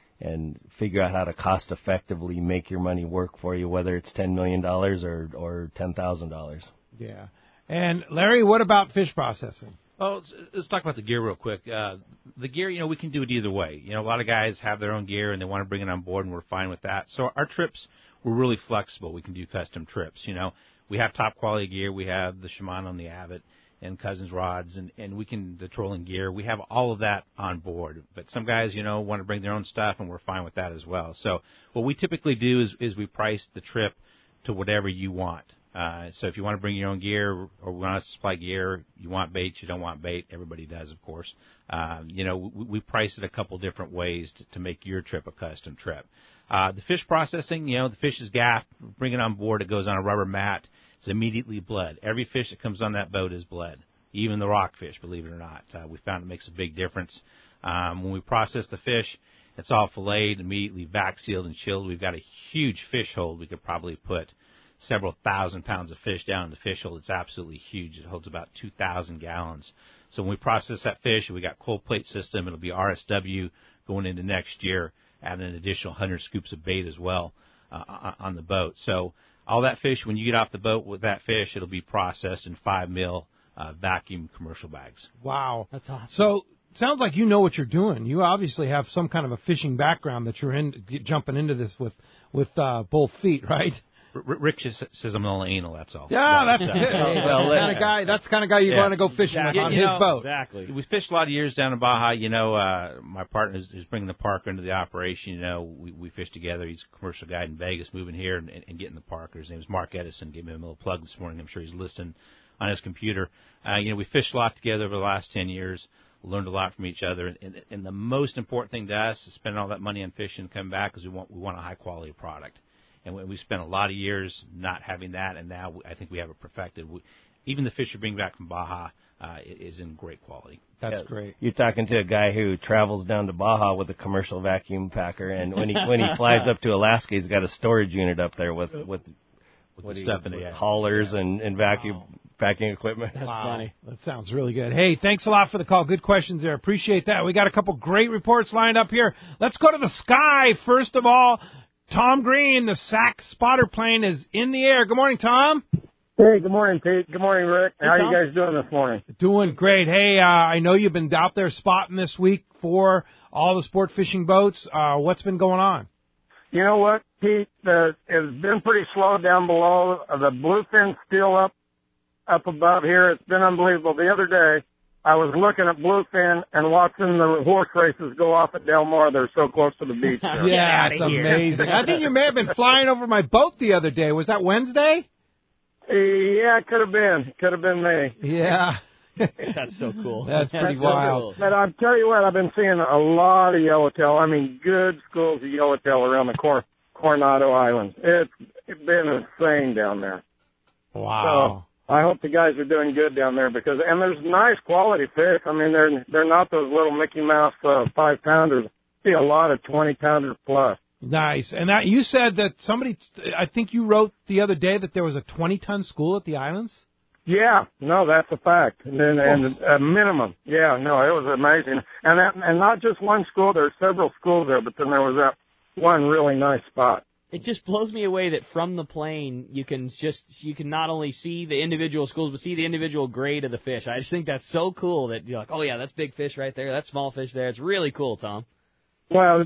and figure out how to cost effectively make your money work for you, whether it's $10 million or $10,000. Yeah. And Larry, what about fish processing? Well, let's talk about the gear real quick. The gear, we can do it either way. A lot of guys have their own gear and they want to bring it on board, and we're fine with that. So our trips, we're really flexible. We can do custom trips. We have top quality gear. We have the Shimano and the Abbott and Cousins rods, and we can, the trolling gear. We have all of that on board. But some guys, want to bring their own stuff, and we're fine with that as well. So what we typically do is we price the trip to whatever you want. So if you want to bring your own gear, or we want to supply gear, you want bait, you don't want bait, everybody does, of course. We price it a couple different ways to make your trip a custom trip. The fish processing, the fish is gaffed, bring it on board, it goes on a rubber mat. It's immediately bled. Every fish that comes on that boat is bled, even the rockfish, believe it or not. We found it makes a big difference. When we process the fish, it's all filleted, immediately vac sealed and chilled. We've got a huge fish hold. We could probably put several thousand pounds of fish down in the fish hold. It's absolutely huge. It holds about 2,000 gallons. So when we process that fish, we got cold plate system. It'll be RSW going into next year, add an additional 100 scoops of bait as well on the boat. So all that fish, when you get off the boat with that fish, it'll be processed in 5 mil vacuum commercial bags. Wow. That's awesome. So sounds like you know what you're doing. You obviously have some kind of a fishing background that you're jumping into this with both feet, right? Rick just says I'm only anal, that's all. Yeah, that's it. That's the kind of guy you want to go fishing with on his boat. Exactly. We fished a lot of years down in Baja. My partner is bringing the Parker into the operation. We fish together. He's a commercial guy in Vegas, moving here and getting the Parker. His name is Mark Edison. Gave him a little plug this morning. I'm sure he's listening on his computer. We fished a lot together over the last 10 years. Learned a lot from each other. And the most important thing to us is spending all that money on fishing and coming back, because we want a high quality product. And we spent a lot of years not having that, and now I think we have it perfected. Even the fish you bring back from Baja is in great quality. That's great. You're talking to a guy who travels down to Baja with a commercial vacuum packer, and when he flies up to Alaska, he's got a storage unit up there with stuff in it, haulers and vacuum equipment. That's funny. That sounds really good. Hey, thanks a lot for the call. Good questions there. Appreciate that. We got a couple great reports lined up here. Let's go to the sky. First of all, Tom Green, the SAC spotter plane is in the air. Good morning, Tom. Hey, good morning, Pete. Good morning, Rick. How are you guys doing this morning? Doing great. Hey, I know you've been out there spotting this week for all the sport fishing boats. What's been going on? You know what, Pete? It's been pretty slow down below. The bluefin's still up above here. It's been unbelievable. The other day, I was looking at bluefin and watching the horse races go off at Del Mar. They're so close to the beach. Yeah, it's amazing. I think you may have been flying over my boat the other day. Was that Wednesday? Yeah, it could have been. Could have been me. Yeah. That's so cool. That's pretty wild. But I'll tell you what, I've been seeing a lot of yellowtail. I mean, good schools of yellowtail around the Coronado Islands. It's been insane down there. Wow. So I hope the guys are doing good down there, and there's nice quality fish. I mean, they're not those little Mickey Mouse 5-pounders. See a lot of 20-pounders plus. Nice. And that you said that I think you wrote the other day that there was a 20-ton school at the islands? Yeah, no, that's a fact. And a minimum. Yeah, no, it was amazing. And not just one school, there's several schools there, but then there was that one really nice spot. It just blows me away that from the plane you can not only see the individual schools but see the individual grade of the fish. I just think that's so cool that you're like, oh yeah, that's big fish right there, that's small fish there. It's really cool, Tom. Well,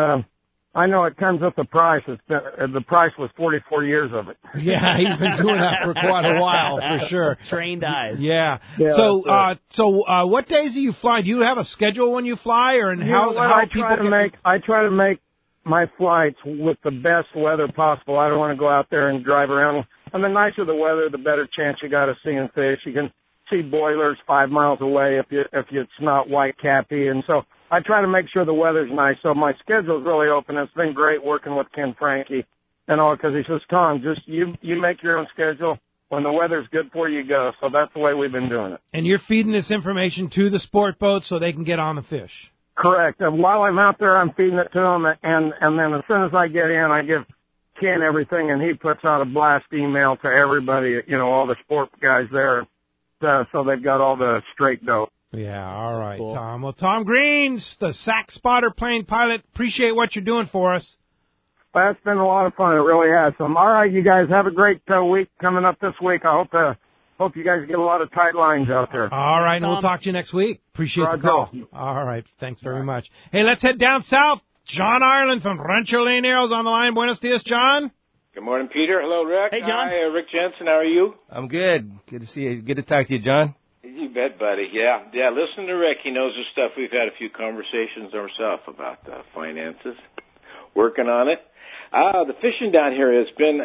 I know it comes with the price. The price was 44 years of it. Yeah, he's been doing that for quite a while, for sure. Trained eyes. Yeah. So what days do you fly? Do you have a schedule when you fly, or I try to make my flights with the best weather possible. I don't want to go out there and drive around. And the nicer the weather, the better chance you got of seeing fish. You can see boilers 5 miles away if it's not white cappy, and so I try to make sure the weather's nice. So my schedule's really open. It's been great working with Ken Frankie and all, because he says, Tom, just you make your own schedule. When the weather's good for you, go. So that's the way we've been doing it. And you're feeding this information to the sport boats so they can get on the fish. Correct. And while I'm out there, I'm feeding it to them, and then as soon as I get in, I give Ken everything, and he puts out a blast email to everybody, all the sport guys there, so they've got all the straight dough. Yeah, all right, cool. Tom. Well, Tom Greens, the Sac Spotter plane pilot, appreciate what you're doing for us. Well, it's been a lot of fun. It really has. All right, you guys have a great week coming up this week. I hope you guys get a lot of tight lines out there. All right, and we'll talk to you next week. Appreciate the call. All right, thanks very much. Hey, let's head down south. John Ireland from Rancho Leoneros on the line. Buenos dias, John. Good morning, Peter. Hello, Rick. Hey, John. Hi, Rick Jensen. How are you? I'm good. Good to see you. Good to talk to you, John. You bet, buddy. Yeah. Listen to Rick. He knows his stuff. We've had a few conversations ourselves about finances. Working on it. The fishing down here has been,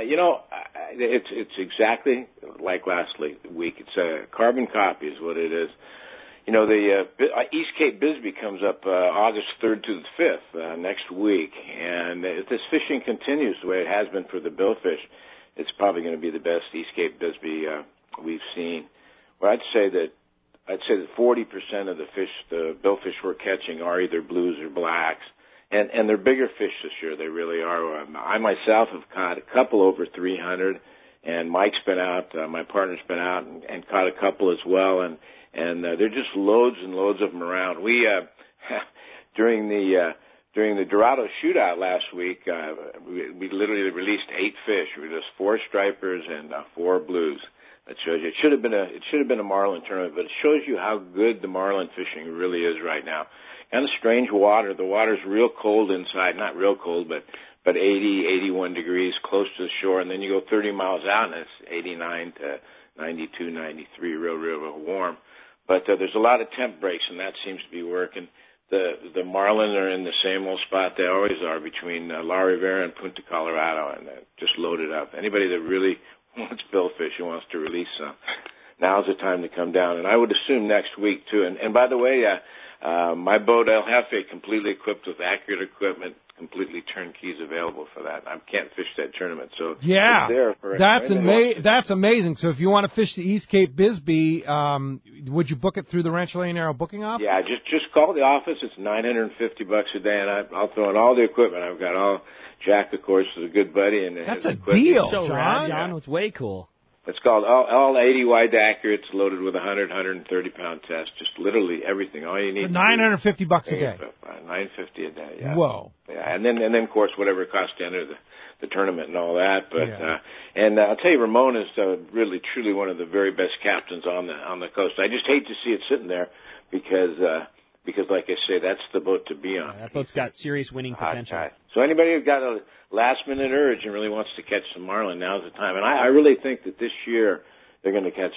it's exactly like last week. It's a carbon copy is what it is. The East Cape Bisbee comes up August 3rd to the 5th next week. And if this fishing continues the way it has been for the billfish, it's probably going to be the best East Cape Bisbee we've seen. Well, I'd say that 40% of the billfish we're catching are either blues or blacks. And they're bigger fish this year. They really are. I myself have caught a couple over 300, and Mike's been out. My partner's been out and caught a couple as well. And they're just loads and loads of them around. We during the Dorado shootout last week, we literally released 8 fish. We were just 4 stripers and 4 blues. That shows you. It should have been a marlin tournament, but it shows you how good the marlin fishing really is right now. Kind of strange water. The water's real cold inside. Not real cold, but 80, 81 degrees close to the shore. And then you go 30 miles out, and it's 89 to 92, 93, real warm. But there's a lot of temp breaks, and that seems to be working. The marlin are in the same old spot they always are between La Rivera and Punta Colorado, and just loaded up. Anybody that really wants billfish and wants to release some, now's the time to come down. And I would assume next week, too. And by the way, my boat, El Jefe, completely equipped with accurate equipment, completely turnkeys available for that. I can't fish that tournament, so yeah, it's there for that's amazing. So if you want to fish the East Cape Bisbee, would you book it through the Rancho Leonero booking office? Yeah, just call the office. It's $950 a day, and I'll throw in all the equipment. I've got all. Jack, of course, is a good buddy, and that's a deal. So John, it's way cool. It's called all 80 wide accurates, loaded with a 130 pound test. Just literally everything. All you need. For $950 a day. $950 a day. Yeah. Whoa. Yeah, and then of course whatever it costs to enter the tournament and all that. But and I'll tell you, Ramon is really truly one of the very best captains on the coast. I just hate to see it sitting there because like I say, that's the boat to be on. That boat's got serious winning potential. So anybody who's got a last-minute urge and really wants to catch some marlin, now's the time. And I really think that this year they're going to catch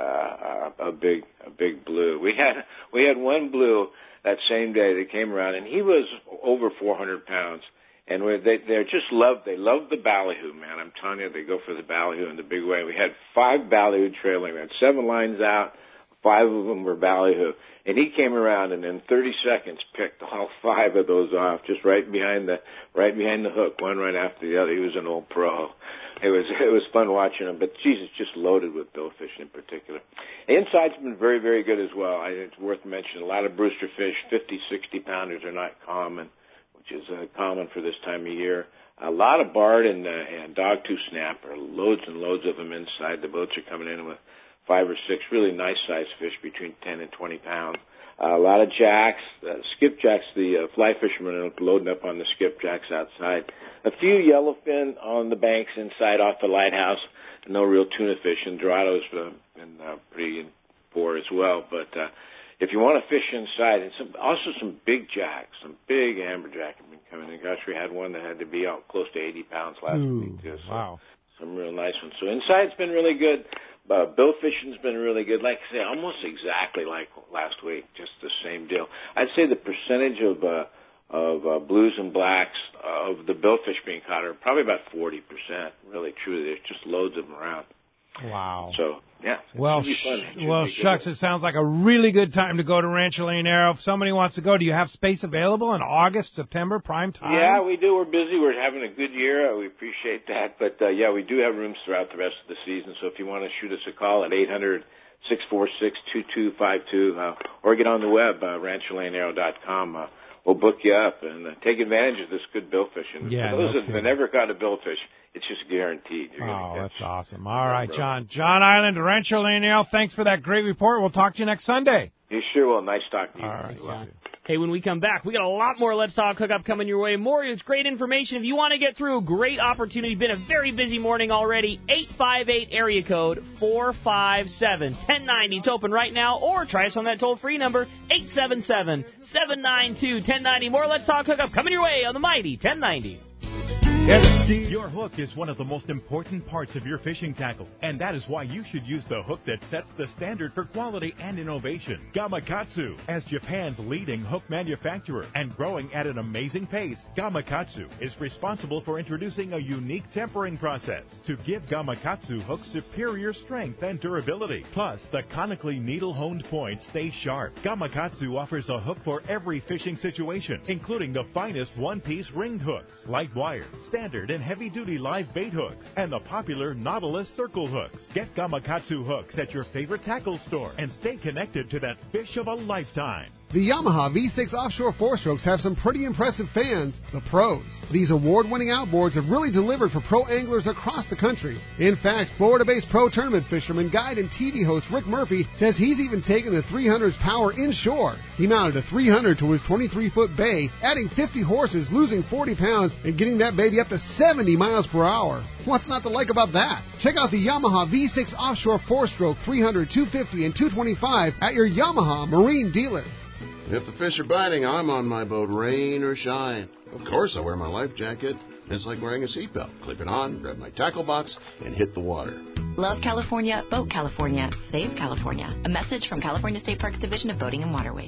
a big blue. We had one blue that same day that came around, and he was over 400 pounds. And they love the ballyhoo, man. I'm telling you, they go for the ballyhoo in the big way. We had 5 ballyhoo trailing. We had 7 lines out. 5 of them were ballyhoo. And he came around and in 30 seconds picked all 5 of those off, just right behind the hook, one right after the other. He was an old pro. It was fun watching him, but Jesus, just loaded with billfish in particular. The inside's been very, very good as well. It's worth mentioning. A lot of brewster fish, 50, 60 pounders are not common, which is common for this time of year. A lot of barred and dogtooth snapper, loads and loads of them inside. The boats are coming in with 5 or 6 really nice-sized fish between 10 and 20 pounds. A lot of jacks, skipjacks. The fly fishermen are loading up on the skipjacks outside. A few yellowfin on the banks inside off the lighthouse. No real tuna fish, and Dorado's been pretty poor as well. But if you want to fish inside, and also some big jacks, some big amberjack have been coming in. Gosh, we had one that had to be out close to 80 pounds last week too. So wow. Some real nice ones. So inside's been really good. Bill fishing's been really good. Like I say, almost exactly like last week, just the same deal. I'd say the percentage of blues and blacks of the billfish being caught are probably about 40%. Really, truly, there's just loads of them around. Wow. So, yeah. Well, shucks, it sounds like a really good time to go to Rancho Leonero. If somebody wants to go, do you have space available in August, September, prime time? Yeah, we do. We're busy. We're having a good year. We appreciate that. But, yeah, we do have rooms throughout the rest of the season. So if you want to shoot us a call at 800-646-2252 or get on the web, rancholeonero.com. We'll book you up and take advantage of this good billfish. And for those that have never caught a billfish, it's just guaranteed. That's awesome. All right, John. John Island, Rancho Leonero, thanks for that great report. We'll talk to you next Sunday. You sure will. Nice talking to you. All right, John. Hey, when we come back, we got a lot more Let's Talk Hookup coming your way. More is great information. If you want to get through, great opportunity. Been a very busy morning already. 858 area code 457-1090. It's open right now, or try us on that toll-free number, 877-792-1090. More Let's Talk Hookup coming your way on the mighty 1090. Your hook is one of the most important parts of your fishing tackle, and that is why you should use the hook that sets the standard for quality and innovation. Gamakatsu, as Japan's leading hook manufacturer and growing at an amazing pace, Gamakatsu is responsible for introducing a unique tempering process to give Gamakatsu hooks superior strength and durability. Plus, the conically needle-honed points stay sharp. Gamakatsu offers a hook for every fishing situation, including the finest one-piece ringed hooks, light wire, standard and heavy-duty live bait hooks, and the popular Nautilus circle hooks. Get Gamakatsu hooks at your favorite tackle store and stay connected to that fish of a lifetime. The Yamaha V6 Offshore 4-Strokes have some pretty impressive fans, the pros. These award-winning outboards have really delivered for pro anglers across the country. In fact, Florida-based pro tournament fisherman, guide, and TV host Rick Murphy says he's even taken the 300's power inshore. He mounted a 300 to his 23-foot bay, adding 50 horses, losing 40 pounds, and getting that baby up to 70 miles per hour. What's not to like about that? Check out the Yamaha V6 Offshore 4-Stroke 300, 250, and 225 at your Yamaha Marine dealer. If the fish are biting, I'm on my boat, rain or shine. Of course, I wear my life jacket. It's like wearing a seatbelt. Clip it on, grab my tackle box, and hit the water. Love California, Boat California, Save California. A message from California State Parks Division of Boating and Waterways.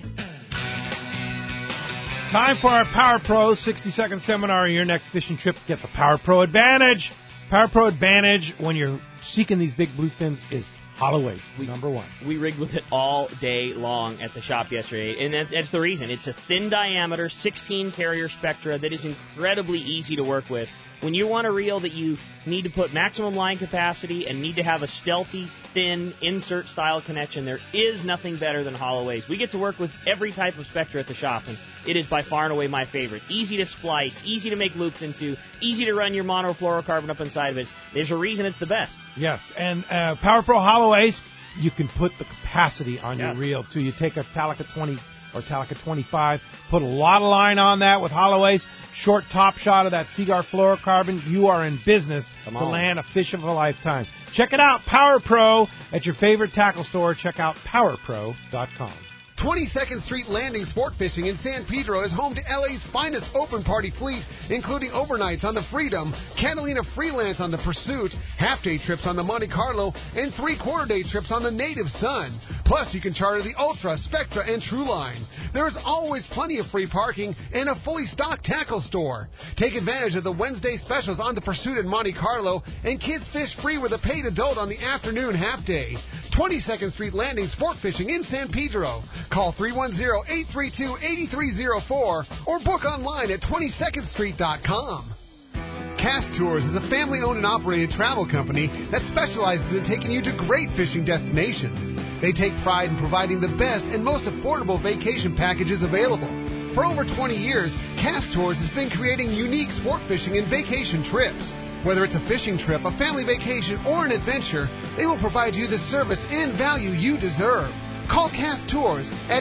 Time for our Power Pro 60-second seminar. Your next fishing trip, get the Power Pro Advantage. Power Pro Advantage when you're seeking these big bluefins is Holloway's, number one. We rigged with it all day long at the shop yesterday, and that's the reason. It's a thin diameter, 16 carrier Spectra that is incredibly easy to work with. When you want a reel that you need to put maximum line capacity and need to have a stealthy, thin, insert-style connection, there is nothing better than Holloway's. We get to work with every type of Spectra at the shop, and it is by far and away my favorite. Easy to splice, easy to make loops into, easy to run your monofluorocarbon up inside of it. There's a reason it's the best. Yes, and Power Pro Holloway's, you can put the capacity on your reel, too. You take a Talica 20 or Talica 25, put a lot of line on that with Holloway's. Short top shot of that Seaguar fluorocarbon, you are in business to land a fish of a lifetime. Check it out, Power Pro, at your favorite tackle store. Check out PowerPro.com. 22nd Street Landing Sport Fishing in San Pedro is home to LA's finest open party fleet, including overnights on the Freedom, Catalina Freelance on the Pursuit, half-day trips on the Monte Carlo, and three-quarter-day trips on the Native Sun. Plus, you can charter the Ultra, Spectra, and Trueline. There's always plenty of free parking and a fully stocked tackle store. Take advantage of the Wednesday specials on the Pursuit and Monte Carlo, and kids fish free with a paid adult on the afternoon half-day. 22nd Street Landing Sport Fishing in San Pedro. Call 310-832-8304 or book online at 22ndstreet.com. Cast Tours is a family-owned and operated travel company that specializes in taking you to great fishing destinations. They take pride in providing the best and most affordable vacation packages available. For over 20 years, Cast Tours has been creating unique sport fishing and vacation trips. Whether it's a fishing trip, a family vacation, or an adventure, they will provide you the service and value you deserve. Call Cast Tours at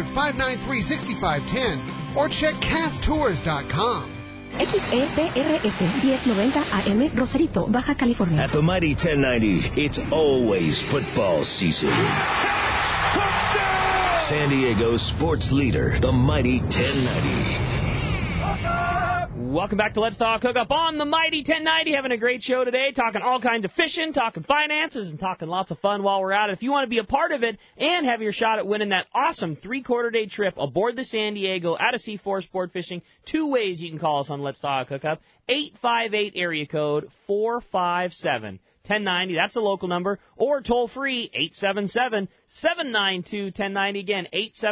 800-593-6510 or check casttours.com. XEPRS 1090 AM, Rosarito, Baja California. At the Mighty 1090, it's always football season. Touchdown! San Diego's sports leader, the Mighty 1090. Welcome back to Let's Talk Hookup on the Mighty 1090. Having a great show today, talking all kinds of fishing, talking finances, and talking lots of fun while we're at it. If you want to be a part of it and have your shot at winning that awesome 3-quarter-day trip aboard the San Diego out of C4 Sport Fishing, 2 ways you can call us on Let's Talk Hookup. 858 area code 457. 1090, that's the local number, or toll free 877-792-1090. Again,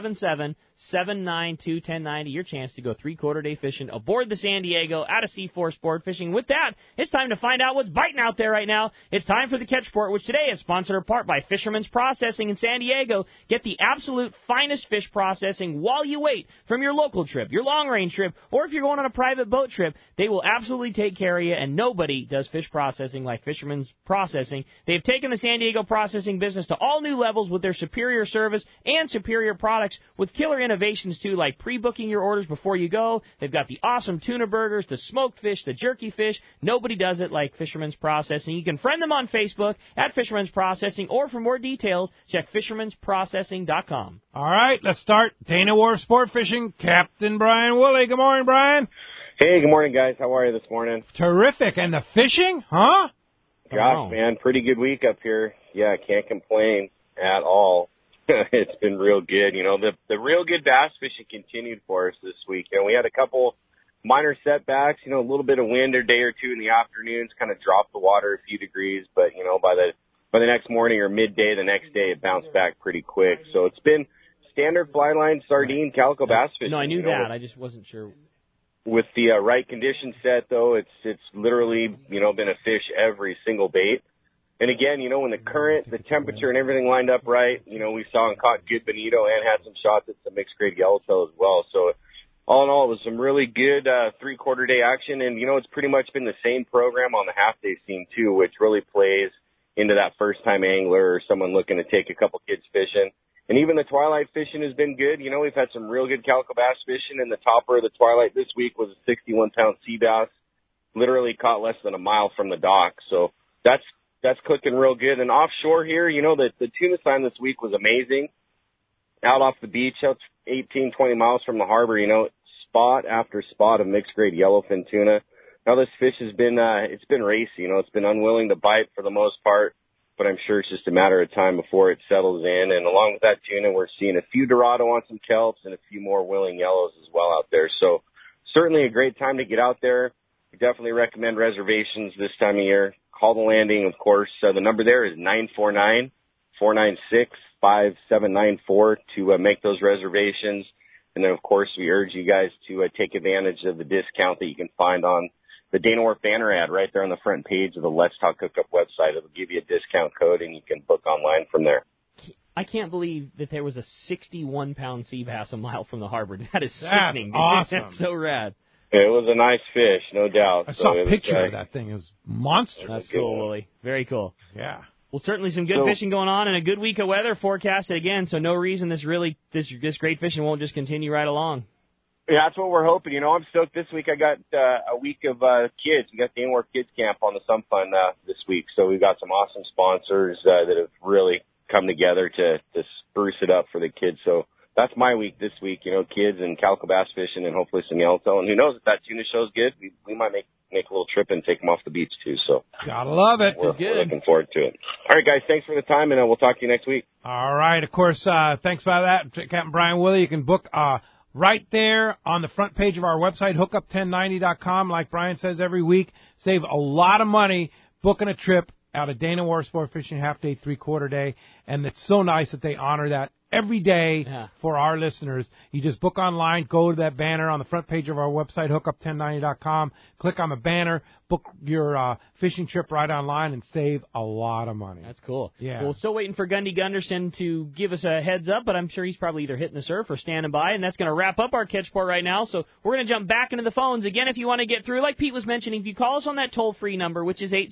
877-792-1090. Your chance to go 3-quarter-day fishing aboard the San Diego out of C4 Sport Fishing. With that, it's time to find out what's biting out there right now. It's time for the Catch Report, which today is sponsored in part by Fisherman's Processing in San Diego. Get the absolute finest fish processing while you wait from your local trip, your long-range trip, or if you're going on a private boat trip. They will absolutely take care of you, and nobody does fish processing like Fisherman's Processing. They've taken the San Diego processing business to all new levels with their superior service and superior products with killer innovations, too, like pre-booking your orders before you go. They've got the awesome tuna burgers, the smoked fish, the jerky fish. Nobody does it like Fisherman's Processing. You can friend them on Facebook at Fisherman's Processing, or for more details, check fishermansprocessing.com. All right, let's start. Dana Wharf Sport Fishing, Captain Brian Woolley. Good morning, Brian. Hey, good morning, guys. How are you this morning? Terrific. And the fishing, huh? Gosh, man, pretty good week up here. Yeah, I can't complain at all. It's been real good. You know, the real good bass fishing continued for us this week. And we had a couple minor setbacks, you know, a little bit of wind a day or two in the afternoons, kind of dropped the water a few degrees. But, you know, by the next morning or midday the next day, it bounced back pretty quick. So it's been standard fly line, sardine, calico bass fishing. No, I knew that. I just wasn't sure. With the right condition set, though, it's literally, you know, been a fish every single bait. And again, you know, when the current, the temperature, and everything lined up right, you know, we saw and caught good bonito and had some shots at some mixed grade yellowtail as well. So all in all, it was some really good 3-quarter-day action. And, you know, it's pretty much been the same program on the half-day scene, too, which really plays into that first-time angler or someone looking to take a couple kids fishing. And even the twilight fishing has been good. You know, we've had some real good calico bass fishing, and the topper of the twilight this week was a 61-pound sea bass, literally caught less than a mile from the dock. So that's cooking real good. And offshore here, you know, the tuna sign this week was amazing. Out off the beach, out 18, 20 miles from the harbor, you know, spot after spot of mixed grade yellowfin tuna. Now this fish has been, it's been racy, you know, it's been unwilling to bite for the most part. But I'm sure it's just a matter of time before it settles in. And along with that tuna, we're seeing a few Dorado on some kelps and a few more willing yellows as well out there. So certainly a great time to get out there. We definitely recommend reservations this time of year. Call the landing, of course. The number there is 949-496-5794 to make those reservations. And then, of course, we urge you guys to take advantage of the discount that you can find on the Dana Wharf banner ad right there on the front page of the Let's Talk Hookup website. It'll give you a discount code, and you can book online from there. I can't believe that there was a 61-pound sea bass a mile from the harbor. That is sickening. That's awesome. That's so rad. It was a nice fish, no doubt. I saw a picture of that thing. It was monstrous. That's cool, Willie. Very cool. Yeah. Well, certainly some good fishing going on and a good week of weather forecasted again, so no reason this great fishing won't just continue right along. Yeah, that's what we're hoping. You know, I'm stoked. This week I got a week of kids. We got Dana Wharf Kids Camp on the Sun Fun this week. So we've got some awesome sponsors that have really come together to spruce it up for the kids. So that's my week this week, you know, kids and calico bass fishing and hopefully some yellowtail. And who knows, if that tuna show's good, we might make a little trip and take them off the beach too. So gotta love it. We're looking forward to it. All right, guys, thanks for the time, and we'll talk to you next week. All right. Of course, thanks for that, Captain Brian Woolley. You can book right there on the front page of our website, hookup1090.com. Like Brian says every week, save a lot of money booking a trip out of Dana Wharf Sport Fishing half-day, 3-quarter day. And it's so nice that they honor that every day for our listeners. You just book online, go to that banner on the front page of our website, hookup1090.com, click on the banner, book your fishing trip right online, and save a lot of money. That's cool. Yeah. Well, still waiting for Gundy Gunderson to give us a heads up, but I'm sure he's probably either hitting the surf or standing by, and that's going to wrap up our catch port right now. So we're going to jump back into the phones. Again, if you want to get through, like Pete was mentioning, if you call us on that toll-free number, which is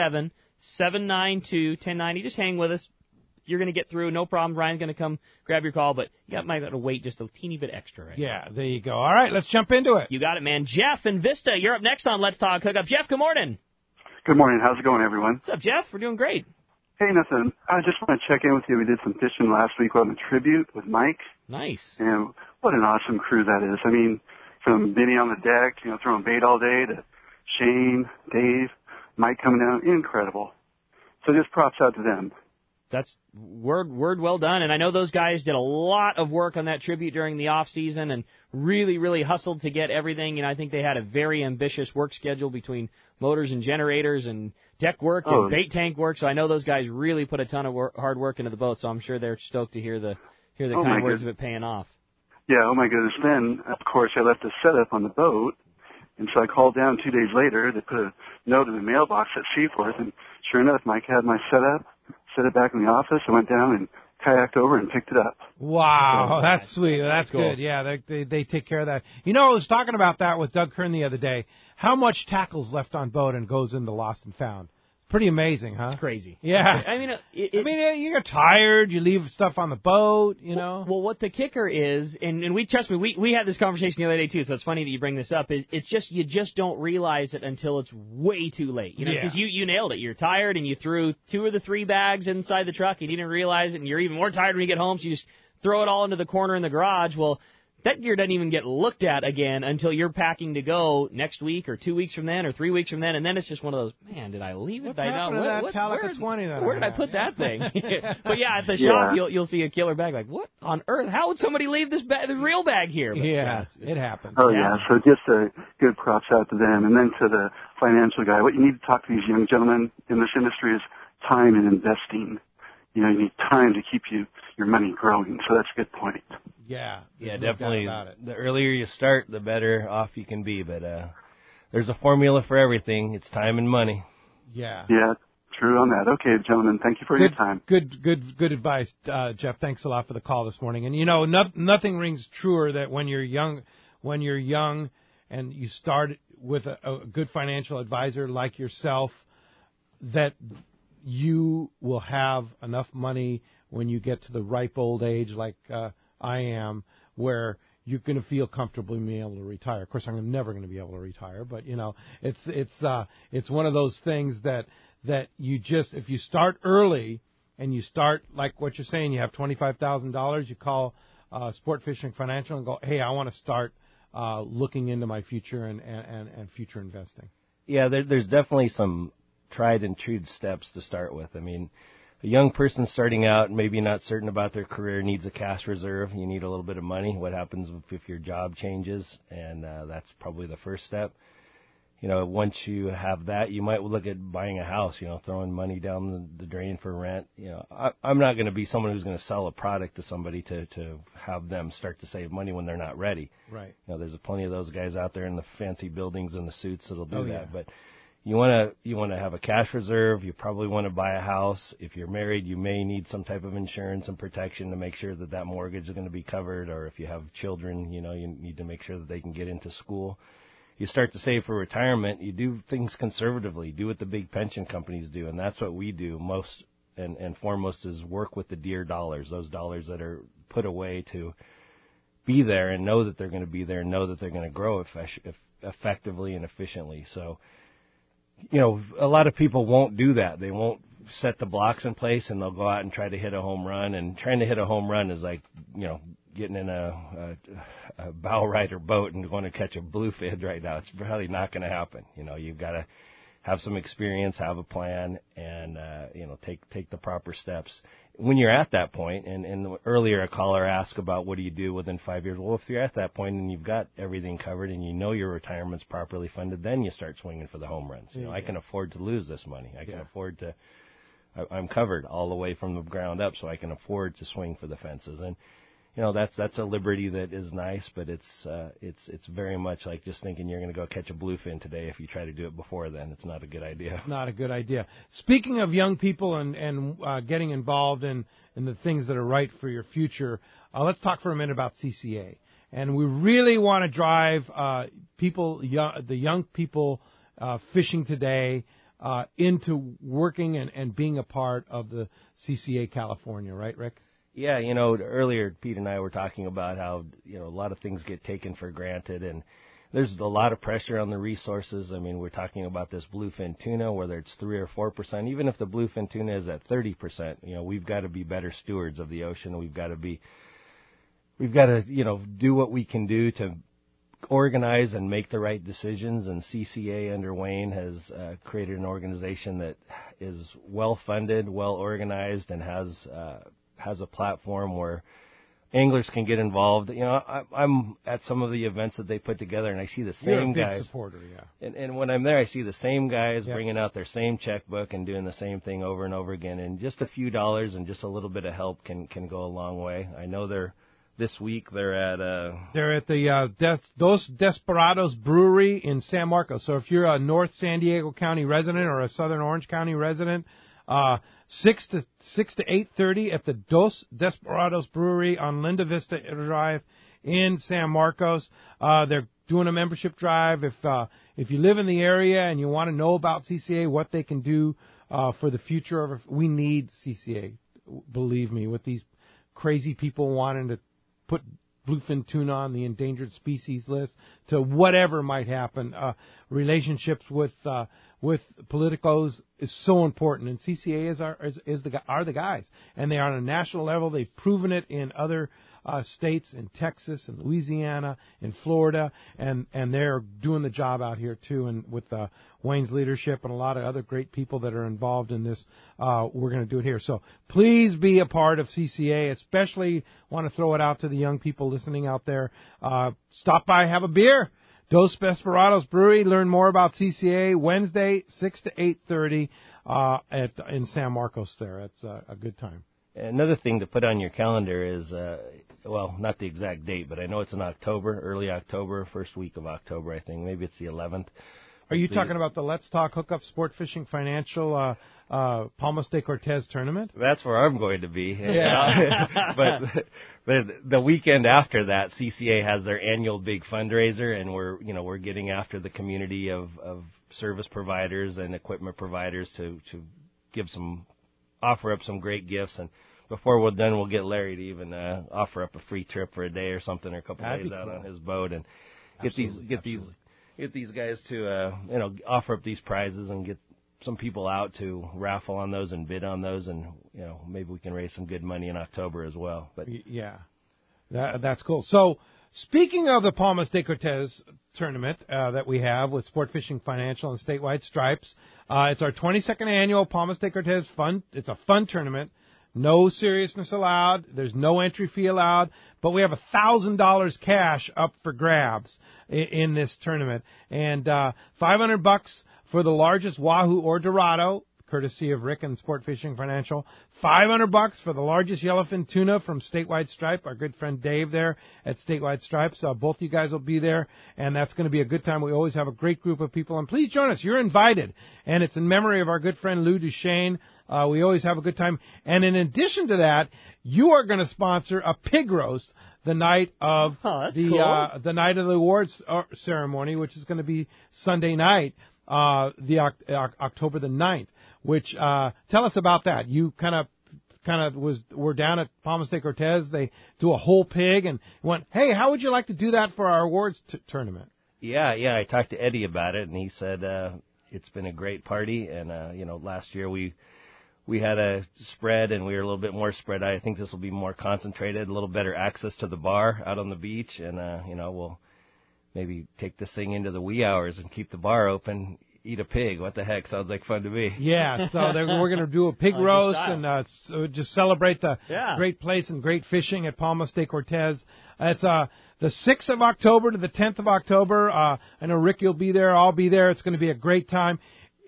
877-792-1090, just hang with us. You're going to get through, no problem. Ryan's going to come grab your call, but you might have to wait just a teeny bit extra right now. There you go. All right, let's jump into it. You got it, man. Jeff in Vista, you're up next on Let's Talk Hookup. Jeff, good morning. Good morning. How's it going, everyone? What's up, Jeff? We're doing great. Hey, nothing. I just want to check in with you. We did some fishing last week on the Tribute with Mike. Nice. And what an awesome crew that is. I mean, from Benny on the deck, throwing bait all day, to Shane, Dave, Mike coming down. Incredible. So just props out to them. That's word well done. And I know those guys did a lot of work on that Tribute during the off season and really, really hustled to get everything. I think they had a very ambitious work schedule between motors and generators and deck work and bait tank work. So I know those guys really put a ton of hard work into the boat. So I'm sure they're stoked to hear the kind of words of it paying off. Yeah, oh my goodness. Then, of course, I left the setup on the boat. And so I called down 2 days later. They put a note in the mailbox at Seaforth. And sure enough, Mike had my setup. Set it back in the office. I went down and kayaked over and picked it up. Wow, that's sweet. That's cool. Good. Yeah, they take care of that. I was talking about that with Doug Kern the other day. How much tackle's left on boat and goes into Lost and Found? Pretty amazing, huh? It's crazy. Yeah. I mean, you get tired. You leave stuff on the boat. Well, what the kicker is, and we trust me, we had this conversation the other day too. So it's funny that you bring this up. It's just you just don't realize it until it's way too late. Because you nailed it. You're tired and you threw 2 or 3 bags inside the truck. You didn't realize it, and you're even more tired when you get home. So you just throw it all into the corner in the garage. Well, that gear doesn't even get looked at again until you're packing to go next week or 2 weeks from then or 3 weeks from then, and then it's just one of those, man, did I leave it? What happened to that Talica 20 that where did I put that thing? But yeah, at the shop, you'll see a killer bag like, what on earth? How would somebody leave this the real bag here? But, it happens. Oh, yeah. So just a good props out to them. And then to the financial guy, what you need to talk to these young gentlemen in this industry is time and investing. You need time to keep your money growing. So that's a good point. Yeah, definitely. The earlier you start, the better off you can be. But there's a formula for everything. It's time and money. Yeah. Yeah, true on that. Okay, gentlemen, thank you for your time. Good advice, Jeff. Thanks a lot for the call this morning. And nothing rings truer that when you're young and you start with a good financial advisor like yourself, that you will have enough money when you get to the ripe old age like I am, where you're going to feel comfortable being able to retire. Of course, I'm never going to be able to retire, but it's one of those things that you just, if you start early and you start like what you're saying, you have $25,000, you call Sport Fishing Financial and go, hey, I want to start looking into my future and future investing. Yeah, there's definitely some tried and true steps to start with. I mean, a young person starting out, maybe not certain about their career, needs a cash reserve. You need a little bit of money. What happens if your job changes? And that's probably the first step. Once you have that, you might look at buying a house, throwing money down the drain for rent. I'm not going to be someone who's going to sell a product to somebody to have them start to save money when they're not ready. Right. There's plenty of those guys out there in the fancy buildings and the suits that'll do that. Yeah. But you want to have a cash reserve. You probably want to buy a house. If you're married, you may need some type of insurance and protection to make sure that mortgage is going to be covered. Or if you have children, you need to make sure that they can get into school. You start to save for retirement. You do things conservatively. Do what the big pension companies do, and that's what we do most and foremost is work with the dear dollars, those dollars that are put away to be there and know that they're going to be there and know that they're going to grow effectively and efficiently. So, a lot of people won't do that. They won't set the blocks in place, and they'll go out and try to hit a home run. And trying to hit a home run is like, getting in a bow rider boat and going to catch a bluefin right now. It's probably not going to happen. You've got to have some experience, have a plan, and take the proper steps. When you're at that point, and earlier a caller asked about what do you do within 5 years. Well, if you're at that point and you've got everything covered and your retirement's properly funded, then you start swinging for the home runs. I can afford to lose this money. I can afford to I'm covered all the way from the ground up, so I can afford to swing for the fences. And that's a liberty that is nice, but it's very much like just thinking you're going to go catch a bluefin today. If you try to do it before then, it's not a good idea. Not a good idea. Speaking of young people and getting involved in the things that are right for your future, let's talk for a minute about CCA. And we really want to drive the young people fishing today into working and being a part of the CCA California, right, Rick? Yeah, earlier Pete and I were talking about how, a lot of things get taken for granted, and there's a lot of pressure on the resources. I mean, we're talking about this bluefin tuna, whether it's 3 or 4%, even if the bluefin tuna is at 30%, we've got to be better stewards of the ocean. We've got to, do what we can do to organize and make the right decisions. And CCA under Wayne has created an organization that is well-funded, well-organized, and has a platform where anglers can get involved. I'm at some of the events that they put together, and I see the same guys. You're a big supporter, yeah. And when I'm there, I see the same guys bringing out their same checkbook and doing the same thing over and over again. And just a few dollars and just a little bit of help can go a long way. I know this week they're at the Dos Desperados Brewery in San Marcos. So if you're a North San Diego County resident or a Southern Orange County resident, 6 to 8:30 at the Dos Desperados Brewery on Linda Vista Drive in San Marcos. They're doing a membership drive. If you live in the area and you want to know about CCA, what they can do for the future of it, we need CCA. Believe me, with these crazy people wanting to put bluefin tuna on the endangered species list to whatever might happen. Relationships with politicos is so important, and CCA are the guys, and they are on a national level. They've proven it in other states, in Texas and Louisiana, in Florida, and they're doing the job out here too. And with Wayne's leadership and a lot of other great people that are involved in this, we're going to do it here. So please be a part of CCA. Especially want to throw it out to the young people listening out there. Stop by, have a beer. Dos Desperados Brewery. Learn more about CCA Wednesday, 6 to 8:30 in San Marcos. There, it's a good time. Another thing to put on your calendar is, not the exact date, but I know it's in October, early October, first week of October, I think. Maybe it's the 11th. Are you talking about the Let's Talk Hookup Sport Fishing Financial Palmas de Cortez tournament? That's where I'm going to be. Yeah. But the weekend after that, CCA has their annual big fundraiser, and we're getting after the community of service providers and equipment providers to offer up some great gifts. And before we're done, we'll get Larry to even offer up a free trip for a day or something, or a couple days out on his boat, and get these guys to offer up these prizes and get some people out to raffle on those and bid on those, and maybe we can raise some good money in October as well. But yeah, that's cool. So speaking of the Palmas de Cortez tournament that we have with Sport Fishing Financial and Statewide Stripes, it's our 22nd annual Palmas de Cortez fun. It's a fun tournament. No seriousness allowed. There's no entry fee allowed. But we have $1,000 cash up for grabs in this tournament, and $500 for the largest wahoo or dorado, courtesy of Rick and Sport Fishing Financial. $500 for the largest yellowfin tuna from Statewide Stripe, our good friend Dave there at Statewide Stripes. Both you guys will be there, and that's going to be a good time. We always have a great group of people, and please join us. You're invited, and it's in memory of our good friend Lou Duchesne. We always have a good time. And in addition to that, you are going to sponsor a pig roast the night of the night of the awards ceremony, which is going to be Sunday night, October the 9th. Which tell us about that. You kind of were down at Palmas de Cortez. They do a whole pig and went, hey, how would you like to do that for our awards tournament? Yeah. I talked to Eddie about it, and he said it's been a great party. And last year we had a spread, and we were a little bit more spread out. I think this will be more concentrated, a little better access to the bar out on the beach, and we'll maybe take this thing into the wee hours and keep the bar open. Eat a pig. What the heck? Sounds like fun to me. Yeah, so we're going to do a pig roast and just celebrate the great place and great fishing at Palmas de Cortez. It's the 6th of October to the 10th of October. I know, Rick, you'll be there. I'll be there. It's going to be a great time.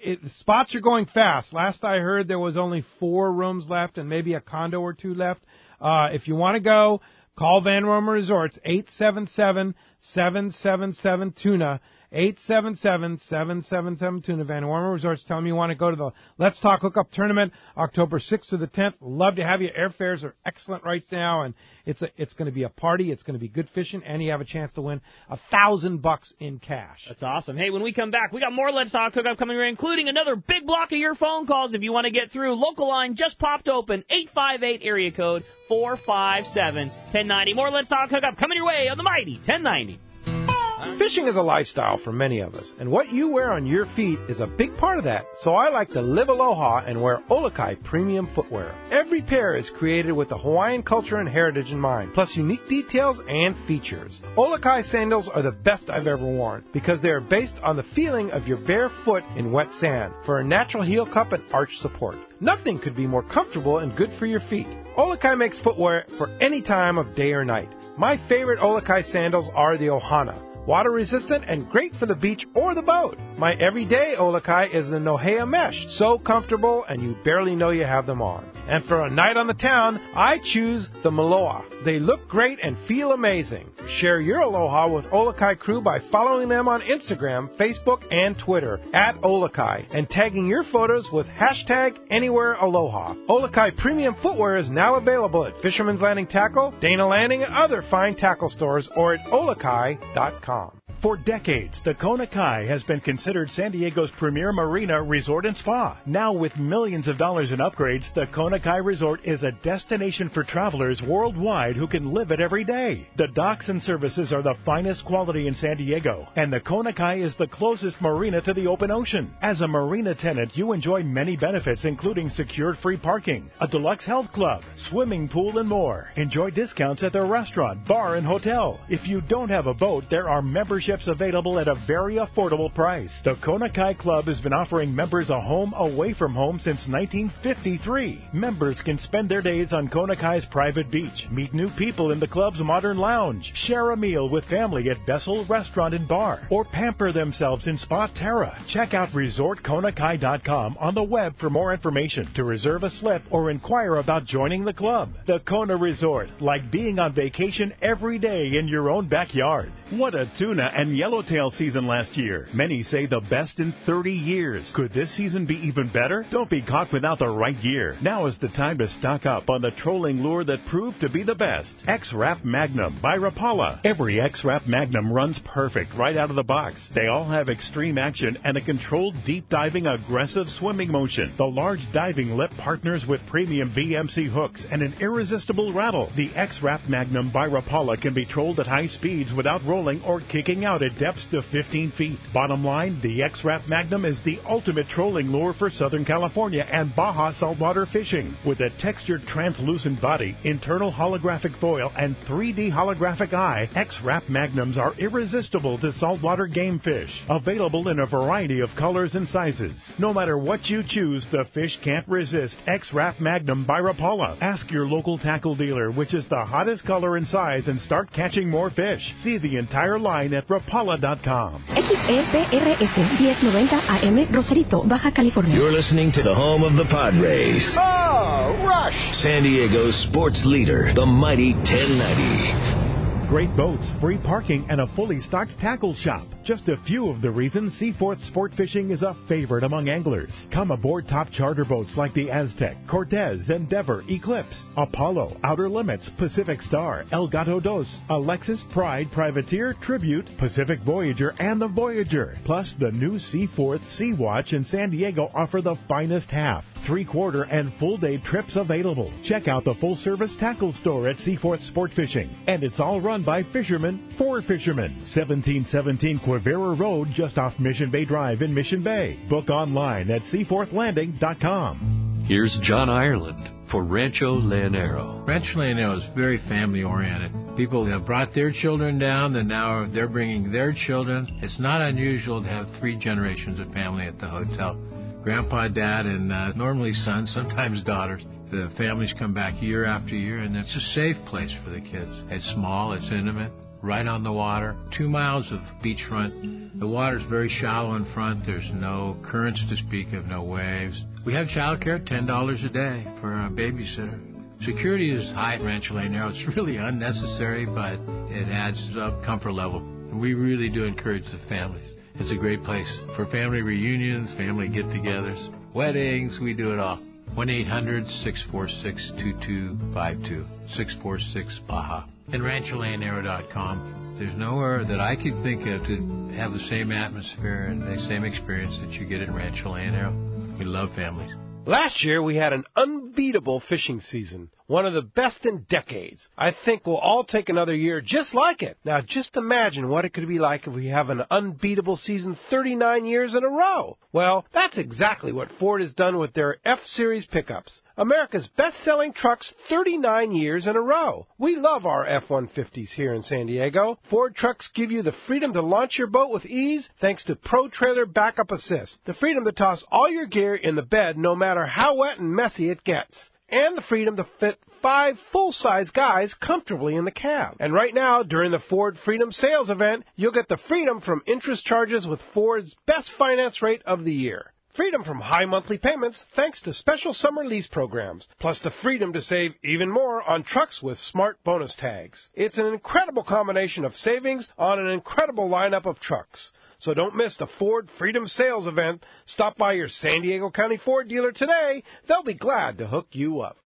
the spots are going fast. Last I heard, there was only 4 rooms left and maybe a condo or 2 left. If you want to go, call Van Romer Resorts, 877-777-TUNA. 877-777-TUNA. Van Romer Resorts. Tell them you want to go to the Let's Talk Hookup Tournament, October 6th to the 10th. Love to have you. Airfares are excellent right now, and it's going to be a party. It's going to be good fishing, and you have a chance to win $1,000 in cash. That's awesome. Hey, when we come back, we got more Let's Talk Hookup coming in, including another big block of your phone calls if you want to get through. Local line just popped open, 858 area code 457-1090. More Let's Talk Hookup coming your way on the mighty 1090. Fishing is a lifestyle for many of us, and what you wear on your feet is a big part of that, so I like to live aloha and wear Olokai premium footwear. Every pair is created with the Hawaiian culture and heritage in mind, plus unique details and features. Olokai sandals are the best I've ever worn, because they are based on the feeling of your bare foot in wet sand, for a natural heel cup and arch support. Nothing could be more comfortable and good for your feet. Olokai makes footwear for any time of day or night. My favorite Olokai sandals are the Ohana. Water resistant and great for the beach or the boat. My everyday Olokai is the Nohea mesh. So comfortable and you barely know you have them on. And for a night on the town, I choose the Maloa. They look great and feel amazing. Share your aloha with Olokai crew by following them on Instagram, Facebook, and Twitter @Olokai and tagging your photos with #AnywhereAloha. Olokai premium footwear is now available at Fisherman's Landing Tackle, Dana Landing, and other fine tackle stores or at Olokai.com. For decades, the Kona Kai has been considered San Diego's premier marina, resort, and spa. Now, with millions of dollars in upgrades, the Kona Kai Resort is a destination for travelers worldwide who can live it every day. The docks and services are the finest quality in San Diego, and the Kona Kai is the closest marina to the open ocean. As a marina tenant, you enjoy many benefits, including secured free parking, a deluxe health club, swimming pool, and more. Enjoy discounts at their restaurant, bar, and hotel. If you don't have a boat, there are memberships available at a very affordable price. The Kona Kai Club has been offering members a home away from home since 1953. Members can spend their days on Kona Kai's private beach, meet new people in the club's modern lounge, share a meal with family at Bessel Restaurant and Bar, or pamper themselves in Spa Terra. Check out ResortKonakai.com on the web for more information, to reserve a slip, or inquire about joining the club. The Kona Resort, like being on vacation every day in your own backyard. What a tuna and yellowtail season last year. Many say the best in 30 years. Could this season be even better? Don't be caught without the right gear. Now is the time to stock up on the trolling lure that proved to be the best. X-Rap Magnum by Rapala. Every X-Rap Magnum runs perfect right out of the box. They all have extreme action and a controlled deep diving aggressive swimming motion. The large diving lip partners with premium VMC hooks and an irresistible rattle. The X-Rap Magnum by Rapala can be trolled at high speeds without rolling or kicking out at depths to 15 feet. Bottom line, the X-Rap Magnum is the ultimate trolling lure for Southern California and Baja saltwater fishing. With a textured translucent body, internal holographic foil, and 3D holographic eye, X-Rap Magnums are irresistible to saltwater game fish. Available in a variety of colors and sizes. No matter what you choose, the fish can't resist X-Rap Magnum by Rapala. Ask your local tackle dealer which is the hottest color and size and start catching more fish. See the entire line at Rapala.com. XEPRS 1090 AM, Rosarito, Baja California. You're listening to the home of the Padres. Oh, Rush! San Diego's sports leader, the mighty 1090. Great boats, free parking, and a fully stocked tackle shop. Just a few of the reasons Seaforth Sport Fishing is a favorite among anglers. Come aboard top charter boats like the Aztec, Cortez, Endeavor, Eclipse, Apollo, Outer Limits, Pacific Star, El Gato Dos, Alexis, Pride, Privateer, Tribute, Pacific Voyager, and the Voyager. Plus, the new Seaforth Sea Watch in San Diego offer the finest half, 3/4, and full-day trips available. Check out the full-service tackle store at Seaforth Sport Fishing. And it's all run by fishermen for fishermen. 1717 Quivira Road, just off Mission Bay Drive in Mission Bay. Book online at seaforthlanding.com. Here's John Ireland for Rancho Leonero. Rancho Leonero is very family-oriented. People have brought their children down, and now they're bringing their children. It's not unusual to have 3 generations of family at the hotel. Grandpa, Dad, and normally sons, sometimes daughters. The families come back year after year, and it's a safe place for the kids. It's small, it's intimate. right on the water, 2 miles of beachfront. The water's very shallow in front. There's no currents to speak of, no waves. We have childcare, $10 a day for a babysitter. Security is high at Rancho Leonero. It's really unnecessary, but it adds up comfort level. And we really do encourage the families. It's a great place for family reunions, family get-togethers, weddings. We do it all. 1-800-646-2252, 646-BAJA. And RanchoLeonero.com. There's nowhere that I could think of to have the same atmosphere and the same experience that you get at Rancho Leonero. We love families. Last year, we had an unbeatable fishing season, one of the best in decades. I think we'll all take another year just like it. Now, just imagine what it could be like if we have an unbeatable season 39 years in a row. Well, that's exactly what Ford has done with their F-Series pickups, America's best-selling trucks 39 years in a row. We love our F-150s here in San Diego. Ford trucks give you the freedom to launch your boat with ease thanks to Pro Trailer Backup Assist, the freedom to toss all your gear in the bed no matter how wet and messy it gets, and the freedom to fit 5 full-size guys comfortably in the cab. And right now, during the Ford Freedom Sales event, you'll get the freedom from interest charges with Ford's best finance rate of the year. Freedom from high monthly payments thanks to special summer lease programs, plus the freedom to save even more on trucks with smart bonus tags. It's an incredible combination of savings on an incredible lineup of trucks. So don't miss the Ford Freedom Sales event. Stop by your San Diego County Ford dealer today. They'll be glad to hook you up.